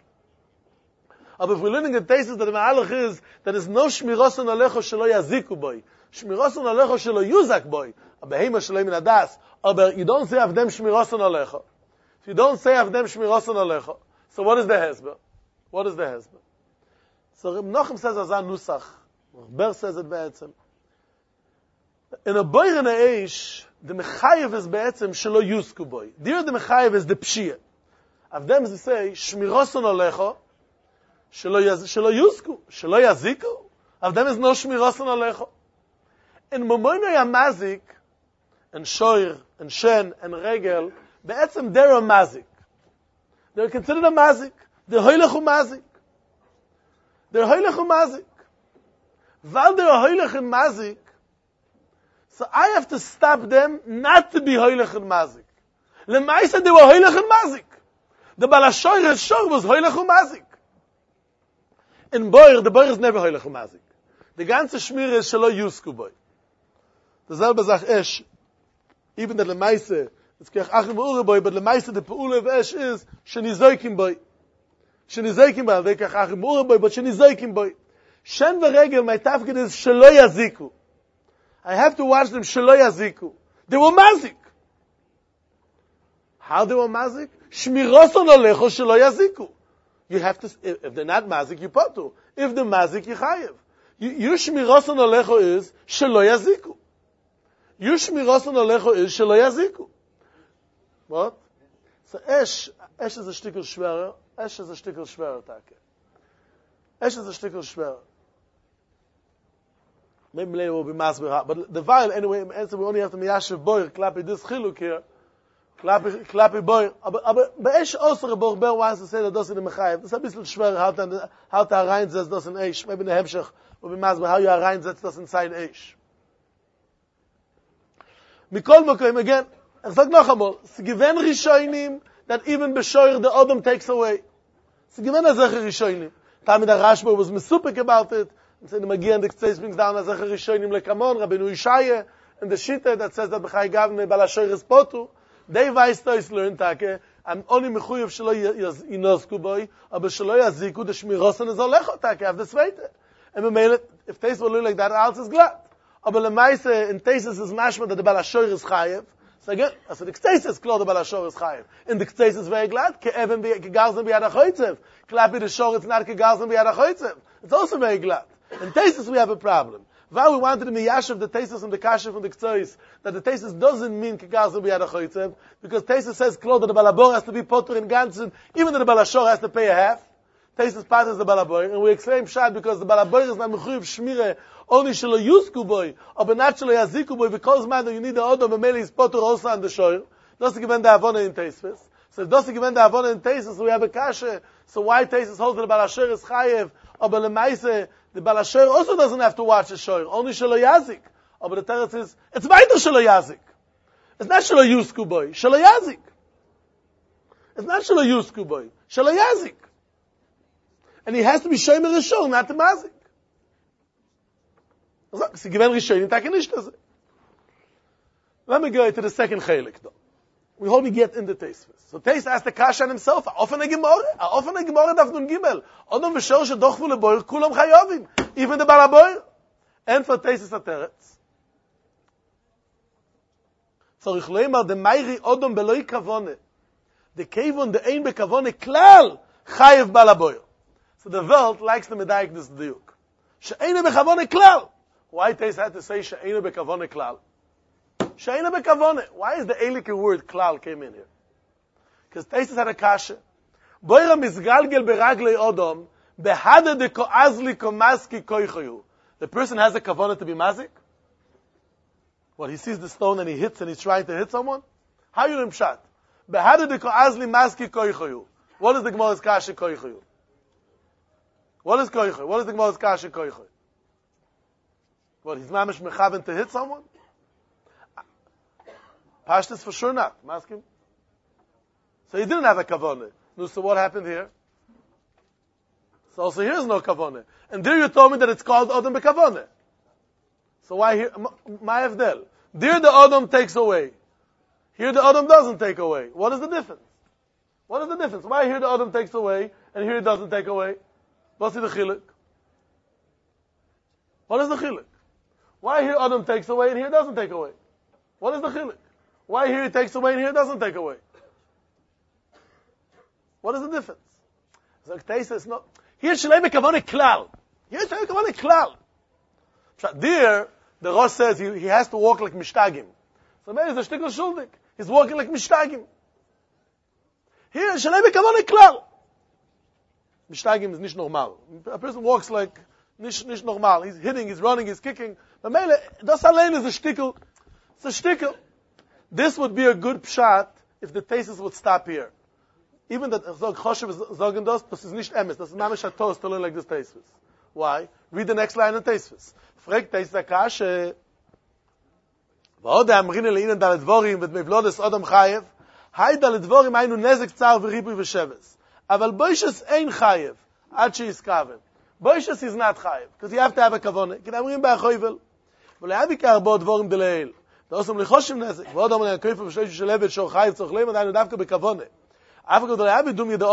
But if we're learning the thesis that the Ma'alach is, that is no shmiros on alecho shelo yaziku boy. Shmiros on alecho shelo yuzak boy. Behema shelo min adas. But you don't say of them shmiros on alecho. If you don't say of them shmiros on alecho, so what is the hezber? What is the hezber? So Reb Nochem says azan nusach. Ber says it be'etzem. In a boy and a eish, the mechayev is be'etzem shelo yuzku boy. There the mechayev is the pshiyah. Of them they say shmiros on alecho shelo yuzku, shelo yaziku. Of them is no shmiros on alecho. In Momoino Yamazik, and Shoyer, and Shen, and Regel, be'etzem they're a mazik. They're considered a mazik. They're hoylech mazik. They're hoylech mazik. While they're hoylech mazik, so I have to stop them not to be hoylech mazik. Lemaisa they were hoylech mazik. The Baal HaShoyer Shor was hoylech mazik. In Boyer, the Boyer is never hoylech mazik. The ganze Shmir is shelo yusku boy. The selbe Sach Esh, even the Lemaise, it's kech achim ure boy, but Lemaise the Peule of Esh is shenizoikim boy. Shenizoikim boy, they kech achim ure boy, but shenizoikim boy. Shen v'regel, my tafkid is shelo yaziku. I have to watch them shelo yaziku. They were mazik. How they were mazik? Shmiros on alecho shelo yaziku. You have to, if they're not mazik, you potu. If they're mazik, you chayev. Your shmiros on alecho is shelo yaziku. Your shmiros on alecho is shelo yaziku. What? So Esh is a shtickle schwerer. Esh is a shtickle schwerer, Take. Esh is a shtickle schwerer. Maybe later will be masbir. But the vial, anyway, we only have to miyashiv boy, klapi this chiluk here. Klapi boy. But Esh also, Rebbe Ber wants to say that das in the mechayev. It's a bisschen schwerer, how to reinsetz das in Esh. Maybe in the Hemshech will be masbir, how you reinsetz das inside Esh. Mikol Mokoim, again, ich sag noch einmal, sie gewähnen Rishonim, that even Beshoyer the Adam takes away. So given a Zecher Rishonim. Talmid HaRashba was mesupik about it. And so the Magia and the Ktseis brings down a Zecher Rishonim lekamon, Rabbeinu Yishaya, and the Shita that says that B'chai Gavne Balashoyer is potu. They weiß tois learn take, I'm only mechuyev shelo yinosku boy, aber shelo yaziku the shmirosen is olecho take, have the zweite. And we made it, if Teis will learn like that, alles is glad. Aber lemaise, in Teis is mashma that the Balashoyer is chayev. So again, also the Ktseis is klar the Balashoyer is chayev. In the Ktseis is very glad, ke even gegarzen biyad achoytzev. Klapi the shor, it's not gegarzen biyad achoytzev. It's also very glad. In Teis we have a problem. Why we wanted the miyashav, the Tesis and the kasha from the Ktsois, that the Tesis doesn't mean kegazim b'yad ha'choytzev, because Tesis says, Claude, that the Balabor has to be potter in Ganzen, even though the Balashor has to pay a half. Tesis part is the Balabor, and we explain Pshat because the Balabor is not mechuyev shmire, only shelo yusku boy, or not shelo yaziku boy, because man, you need the Odom, and Mele is potter also on the shore. Doesn't give the Avona in Tesis. So if doesn't give the Avona in Tesis, we have a kasha, so why Tesis holds that the Balashor is chayev, or Belemaise, the Balashoyer also doesn't have to watch the shoyer, only Shelo Yazik. But the Teretz is, it's weiter Shelo Yazik. It's not Shelo Yusku boy, Shelo Yazik. It's not Shelo Yusku boy, Shelo Yazik. And he has to be Shomer Rishon, not the Mazik. So given Rishon, in Takanish does it. Let me go to the second Chelik though. We hope we get in the Teis. So Teis asked the Kasha on himself, offene Gemorre daf nun Gimel. Odom v'shor shedochvu leboir, kulam chayovim. Even the Balaboir. And for Teis is a Teretz. Tzorich leimar, the Meiri Odom beloi kavone. The Kevon, the Ein bekavone, klal, chayev Balaboir. So the world likes the Medaik this diuk. She'eine bekavone klal. Why Teis had to say she'eine bekavone klal? She'eine bekavone. Why is the Eilike word klal came in here? Because Tesis had a kasha. Boira mizgalgel beraglei odom, behade de koazli komaski koichoyu. The person has a kavanah to be mazik? Well, he sees the stone and he hits and he's trying to hit someone? How you in pshat? Behade de koazli maski koichoyu. What is the Gemara's kasha koichoyu? What is koichoyu? What is the Gemara's kasha koichoyu? What, he's mamish mechaven to hit someone? Pashtas for sure not. Maskim? So he didn't have a kavanah. No, so what happened here? So also here's no kavanah. And there you told me that it's called Odom bekavanah. So why here? My avdel. There the Odom takes away. Here the Odom doesn't take away. What is the difference? What is the difference? Why here the Odom takes away and here it doesn't take away? What's the chiluk? What is the chiluk? Why here Odom takes away and here it doesn't take away? What is the chiluk? Why here it takes away and here it doesn't take away? What is the difference? So Teis is not. Here Shalei Bekavone Klal. Here Shalei Bekavone Klal. There, the Rosh says he has to walk like Mishtagim. So maybe he's a shtickle shuldik. He's walking like Mishtagim. Here Shalei Bekavone Klal. Mishtagim is nicht normal. A person walks like nicht normal. He's hitting, he's running, he's kicking. But maybe das allein is a shtickle. It's a shtickle. This would be a good pshat if the Tesis would stop here. Even that Choshev is sagen das is nicht emes. Das ist mamish a toast to learn like this Tesis. Why? Read the next line in Tesis. Fragt Tesis Akashe. V'od ha'amrine le'inen dalet dvorim v'et mevlodes Odom chayev. Hai dalet dvorim hainu nezek tzar v'ribui v'sheves. Aval boishes ein chayev. Ad she'iskaven. Boishes is not chayev. Because you have to have a kavone. Kin amrim ba'achoyvel. V'le'avi ka'arbo dvorim d'le'el. Da'osam lichoshem nezek. V'od ha'amrine ha'koyfe v'shleishu shelevet shor chayev tzorch le'im adaynu davka b'kavone. So shor is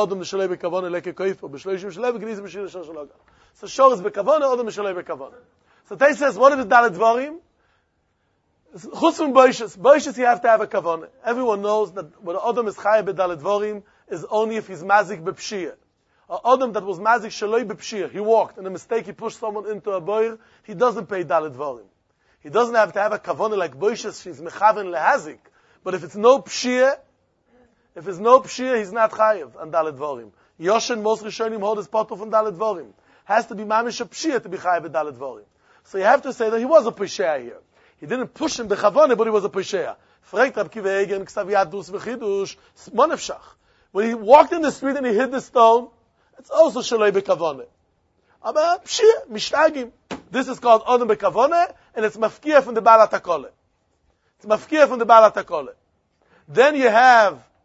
bekavone, Odom Shalei bekavone. So Teis says, what is Dalet Dvarim? Chutz from Boishes. Boishes, you have to have a kavone. Everyone knows that when Odom is chayav b'Dalet Dvarim is only if he's mazik b'pshiyah. An Odom that was mazik shaloi b'pshiyah, he walked, and a mistake, he pushed someone into a boir, he doesn't pay Dalet Dvarim. He doesn't have to have a kavone like Boishes, she's mechaven lehazik. But if it's no pshiyah, he's not chayiv on Dalet Dvorim. Yoshen most Rishonim hold his potter from Dalet Dvorim. Has to be mamish a pshiyah to be chayiv with Dalet Dvorim. So you have to say that he was a pshiyah here. He didn't push him bechavone, but he was a pshiyah. Fragt Rab Kiva Eiger in Ksav Yadus v'chidush monefshach. When he walked in the street and he hit the stone, it's also shaloi bekavone. Aber pshiyah mishtagim. This is called Odom bekavone, and it's mafkiyah from the Baal HaTakole. It's mafkiyah from the Baal HaTakole. Then you have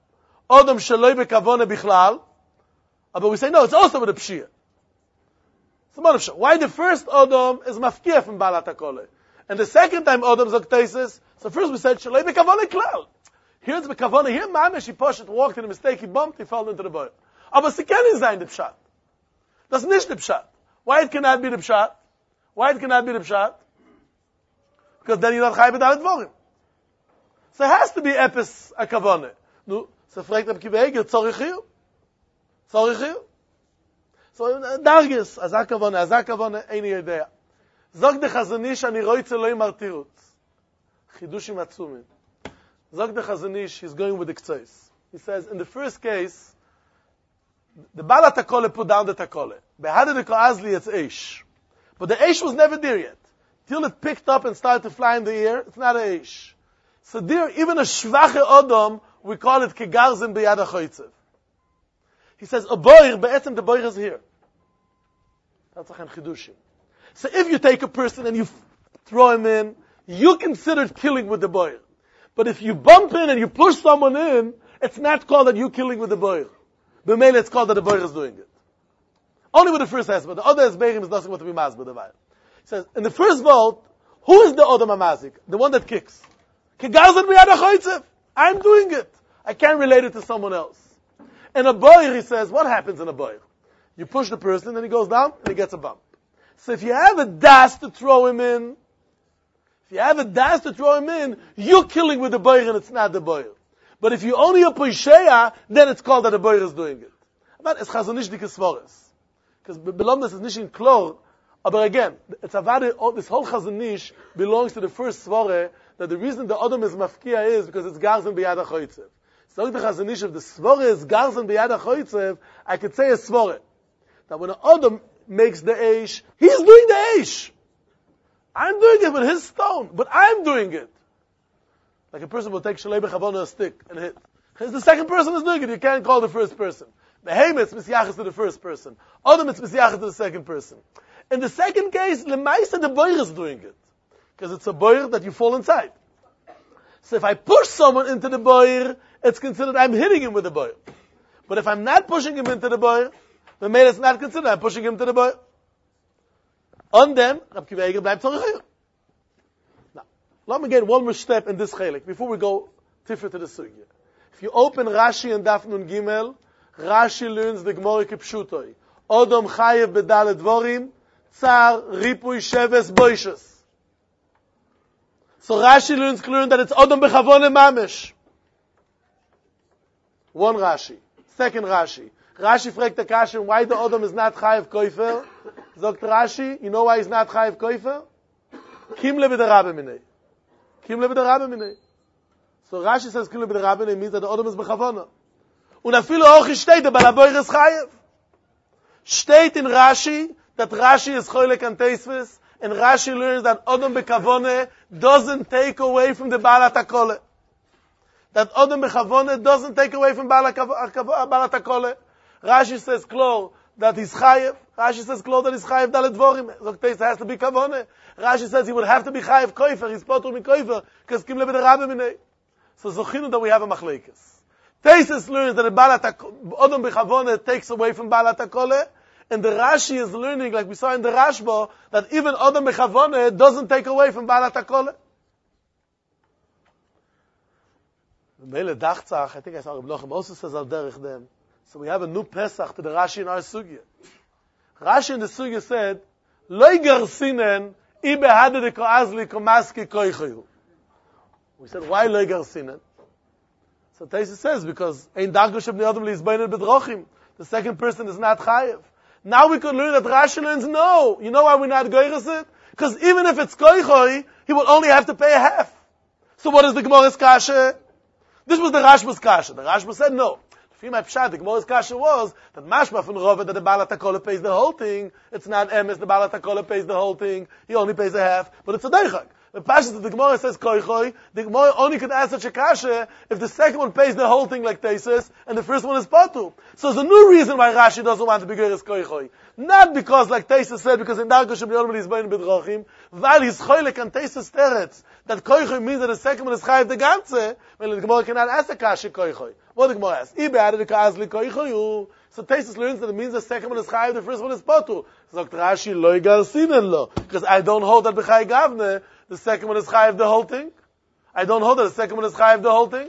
Adam sheloi bekavone bichlal. But we say, no, it's also with a pshia. Why the first Adam is mafkiah from Balat HaKoleh? And the second time Adam is Oktesis, so first we said, sheloi bekavone klal. Here it's bekavone, here Mamish, he pushed, walked in a mistake, he bumped, he fell into the boil. Aber sie kennen sein, the pshat. That's nicht the pshat. Why it cannot be the pshat? Why it cannot be the pshat? Because then you're not chai b'dalet dvorim. So it has to be epis a kavone. Nu, so fragt Reb Akiva Eiger, tzorich hier? Tzorich hier? So, dargis, azakavone, eine idea. Zog de Chazanish, ani roitze lo imartirut. Chidushim atzumin. Zog de Chazanish, he's going with the k'tzois. He says, in the first case, the Balat HaKoleh put down the Takole. Behadid the Koazli, it's Eish. But the Eish was never there yet. Till it picked up and started to fly in the air, it's not an Eish. So there, even a Shvache Odom, we call it Kegarzin B'yad HaChoytzev. He says, a boir, be'etzem the boir is here. That's a chidushim. So if you take a person and you throw him in, you consider killing with the boir. But if you bump in and you push someone in, it's not called that you're killing with the boir. B'meila, it's called that the boir is doing it. Only with the first husband. The other husband is nothing but to be mazbah the while. He says, in the first vote, who is the Odom HaMazik? The one that kicks. Kegarzin b'yad HaChoytzev. I'm doing it. I can't relate it to someone else. In a boir, he says, what happens in a boir? You push the person, and he goes down, and he gets a bump. So if you have a das to throw him in, you're killing with the boir, and it's not the boir. But if you only a poisheya, then it's called that the boir is doing it. But it's chazonish dikesvores. Because belongs is nicht in klor. But again, it's avade, this whole chazonish belongs to the first svore, that the reason the Odom is mafkia is because it's garzin b'yad HaChoytzev. So the chazonish of the svore is garzin b'yad HaChoytzev, I could say a svore. That when an Odom makes the eish, he's doing the eish. I'm doing it with his stone, but I'm doing it. Like a person will take shalei b'chavon a stick and hit. Because the second person is doing it, you can't call the first person. Behemoth it's misyachas to the first person. Odom it's misyachas to the second person. In the second case, lemaisa the boir is doing it. Because it's a boir that you fall inside. So if I push someone into the boir, it's considered I'm hitting him with the boir. But if I'm not pushing him into the boir, the man is not considered I'm pushing him to the boir. On them, Reb Akiva Eiger bleibt zorich. Now, let me get one more step in this chelik before we go tiffer to the sugya. If you open Rashi and Daf Nun Gimel, Rashi learns the Gemara kipshutoi. Odom chayev bedalet dvorim, tsar ripui sheves boishes. So Rashi learns clearly that it's Odom bechavone mamesh. One Rashi. Second Rashi. Rashi fragt the question, why the Odom is not chayev koifer? Sagt Rashi, you know why he's not chayev koifer? Kim le b'derabbe minei. Kim le b'derabbe minei. So Rashi says kim le b'derabbe minei means that the Odom is bechavone. Und afilo auch steht, aber der Boir ist chayev. Steht in Rashi, that Rashi is choylek and teisvis, and Rashi learns that Odom bekavone doesn't take away from the Balat HaKoleh. That Odom bekavone doesn't take away from Balat HaKoleh. Rashi says, Klor, that he's chayev. Rashi says, Klor, that he's chayev dalet dvorim. Zokteis has to be kavone. Rashi says he would have to be chayev koifer. He's potur mi koifer, because kim lebe derabbe minei. So zochinu that we have a machlekes. Teisus learns that Odom bechavone takes away from Balat HaKoleh, and the Rashi is learning, like we saw in the Rashba, that even Odom bechavone doesn't take away from Balat HaKoleh. Mele Dachtzach, I think I saw Reb Nochem also says al derech dem. So we have a new Pesach to the Rashi in our sugya. Rashi in the sugya said, Loi garsinen I behaded koazli komaski koichayu. We said, why Loi garsinen? So Teisus says, because ein dargo shebnei Odom liizbeinen bedrochim. The second person is not chayev. Now we could learn that Rashi learns, no. You know why we're not goyres it? Because even if it's koichoi, he will only have to pay a half. So what is the Gemara's kasha? This was the Rashba's kasha. The Rashba said no. The Gemara's kasha was that mashma from Rova that the Balat HaKoleh pays the whole thing. It's not emes, the Balat HaKoleh pays the whole thing. He only pays a half, but it's a deichak. The Pashas that the Gemara says koichoi, the Gemara only could ask such a kasha if the second one pays the whole thing like Teisus, and the first one is patu. So there's a new reason why Rashi doesn't want to be goyres koichoi. Not because, like Teisus said, because in Dargo Shem Yodom Lizbein B'Drochim, while he's choylek and Teisus teretz, that koichoi means that the second one is chayev the ganze, well, the Gemara cannot ask a kasha koichoi. What the Gemara asks? So Taisus learns that it means the second one is chayiv, the first one is potu. So Rashi loy garsinen lo, because I don't hold that b'chay gavne, the second one is chayiv the whole thing. I don't hold that the second one is chayiv the whole thing.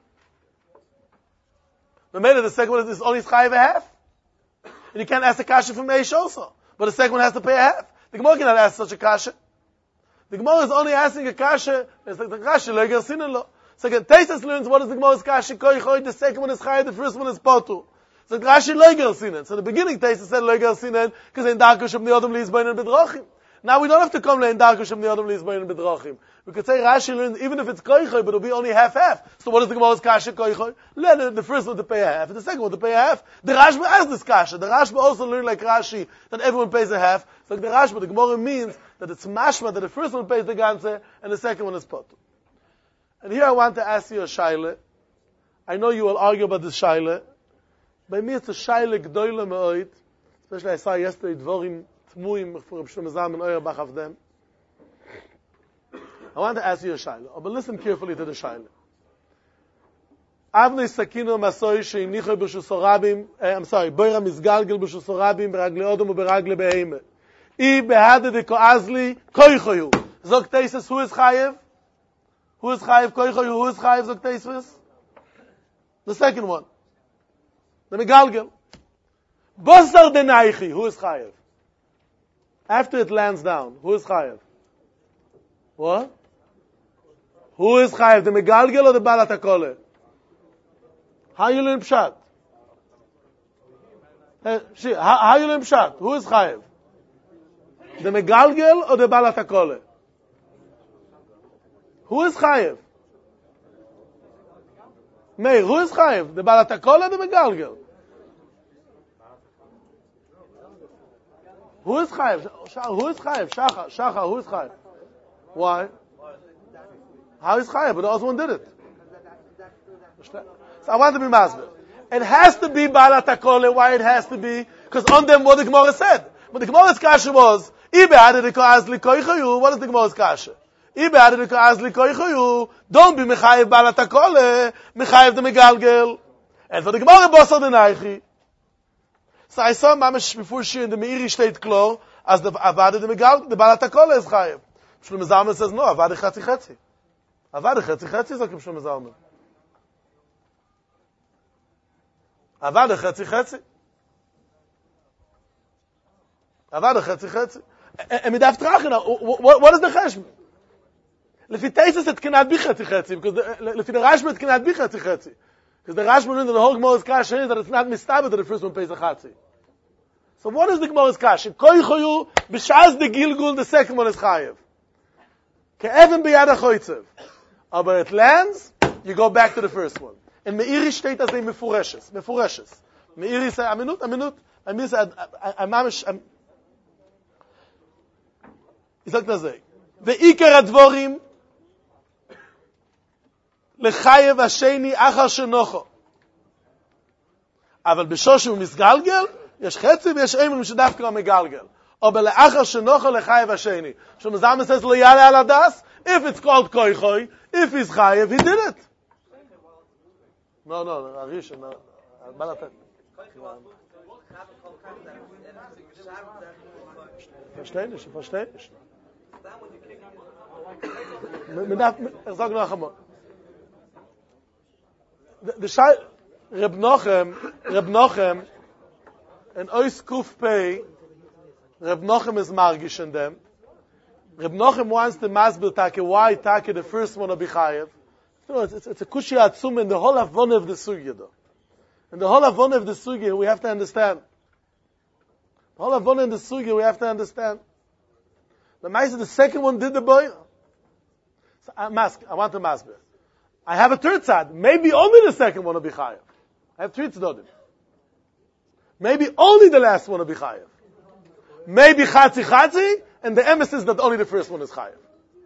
The second one is only chayiv a half. And you can't ask a kasha from Eish also. But the second one has to pay a half. The Gemara cannot ask such a kasha. The Gemara is only asking a kasha, it's like the kasha, lo garsinen lo. So again, Taisus learns what is the Gemara's kasha, koi choy, the second one is chayiv, the first one is potu. So Rashi lo garsinen. So in the beginning, Taisus said lo garsinen, because in darko shem niodom liizbayin bedrochim. Now we don't have to come to in darko shem niodom liizbayin bedrochim. We could say Rashi learns even if it's koi choy, but it'll be only half. So what is the Gemara's kasha, koi choy? Let the first one to pay a half, and the second one to pay a half. The Rashba has this kasha. The Rashba also learned like Rashi, that everyone pays a half. So the Rashba, the Gemara means that it's mashma, that the first one pays the ganze, and the second one is potu. And here I want to ask you a shaila. I know you will argue about this shaila. By me it's a shaila gdoila me'oid. Especially I saw yesterday dvorim tmuim for Reb Shlomo Zalman Auerbach of them. I want to ask you a shaila. But listen carefully to the shaila. Avnei sakino masoi sheinicho b'shusorabim, boira mizgalgel b'shusorabim beragle odom uberagle beheime. I behade de koazli koichoyu. Zog Taisus, who is chayev? Who is chayev koichoyu? Who is chayev zog Taisus? The second one. The megalgel. Bosar denaichi. Who is chayev? After it lands down, who is chayev? What? Who is chayev? The megalgel or the balat hakole? How you learn pshat? How you learn pshat? Who is chayev? The megalgel or the balat hakole? Who is chayev? Meir, who is chayev? The balat hakole or the megalgel? Who is chayev? Who is chayev? Shacha, who is chayev? Why? How is chayev? But the other one did it. So I want to be masber. It has to be balat hakole. Why it has to be? Because on them what the Gemara said. But the Gemara's kasha was, what is the Gemara's kasha? Don't be mechayev balat hakole, mechayev the megalgel. And for the Gemara bosar denaichi. So I saw mamish before she in the Meiri state klo as the avada the megalgel, the balat hakole is chayev. Shlomo Zalman says no, avada chatzi chatzi. Avada chatzi chatzi is like Shlomo Zalman. Avada chatzi chatzi. Avada chatzi chatzi. And midaf trachina, what is the cheshbon? Lefi Taisus it cannot be chatzi chatzi, because lefi the Rashba it cannot be chatzi chatzi. Because the Rashba in the whole Gemara's kasha is that it's not mistabed that the first one pays a chatzi. So what is the Gemara's kasha? Koichoyu, b'shaz the gilgul, the second one is chayev. Ke'evin b'yad ha'choytzev. But it lands, you go back to the first one. In Meiri steht as they mefureshes. Meiri say, a minute. I mean, he sagt das so. Ve'ikar advorim lechayev hasheni achar shenocho. אבל בשושי הוא מסגלגל, יש חצי ויש אימון שדווקא מגלגל. אבל לאחר שנוכל לחייב השני. Shlomo Zalman says, לא יעלה על הדס, if it's called koichoi, if he's chayev, he did it. No, Arisha, no. Balatet. Verstehe nicht. Ich sage noch einmal. The Shai, Reb Nochem, in Ois Kuf Pei, Reb Nochem is margish in them. Reb Nochem wants the masbir take, why take the first one of Bichayev. You know, it's a kushi atzum in the whole avon of the sugya, though. In the whole avon of the sugya, we have to understand. The whole avon in the sugya, we have to understand. The Maisa, the second one did the boy. So I want to masbir. I have a third side. Maybe only the second one will be chayev. I have three tzedodim. Maybe only the last one will be chayev. Maybe chatzi, and the emphasis that only the first one is chayev.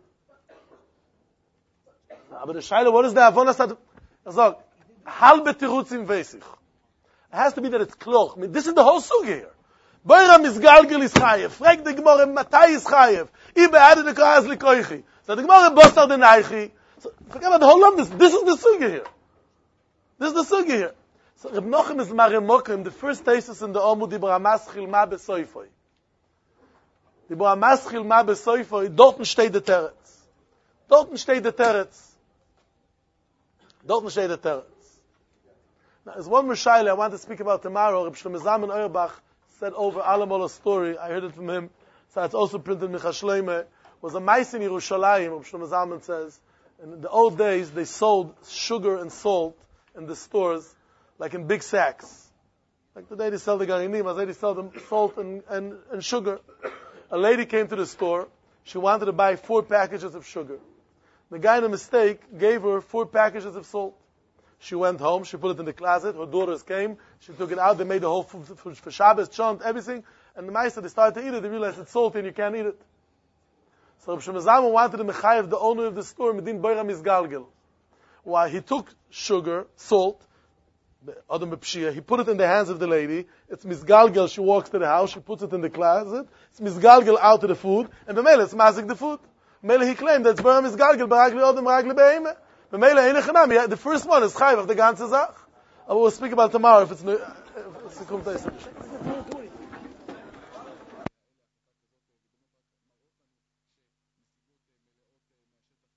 But the shaila, what is the avonas that? So, halbe tirutzim veisich. It has to be that it's kloch. I mean, this is the whole sugi here. Boira misgalgel is chayev. Frag the Gemara, matai is chayev. I be'ade de koaz likoichi. So the Gemara bosar denaichi. So, forget about the whole of this. This is the sugi here. This is the sugi here. So Reb Nochem is Maremokim, the first thesis in the Omud, Dibra Maschil Ma Besoifoi. Dibra Maschil Ma Besoifoi, dorten steht der Teretz. Dorten steht der Teretz. Dorten steht der Teretz. Now, there's one Mishayla I want to speak about tomorrow. Reb Shlomo Zalman Auerbach said over Alamola story. I heard it from him. So it's also printed in Micha Shloime. Was a mice in Yerushalayim. Reb Shlomo Zalman says, in the old days, they sold sugar and salt in the stores, like in big sacks. Like today they sell the garinim, as they sell them salt and sugar. A lady came to the store. She wanted to buy 4 packages of sugar. The guy in a mistake gave her 4 packages of salt. She went home, she put it in the closet, her daughters came, she took it out, they made the whole food for Shabbos, chant, everything, and the Meister, they started to eat it, they realized it's salty and you can't eat it. So Reb Shlomo Zalman wanted to mechayev the owner of the store, Medin Boira Mizgalgel. Why? He took sugar, salt, Adam B'Pshia, he put it in the hands of the lady, it's Mizgalgel, she walks to the house, she puts it in the closet, it's Mizgalgel out of the food, and B'mele, it's mazik the food. B'mele, he claimed that it's Boira Mizgalgel, B'ragli Adam, B'ragli Be'eme. The first one is Chayiv of the ganze Zach. I will speak about tomorrow if it's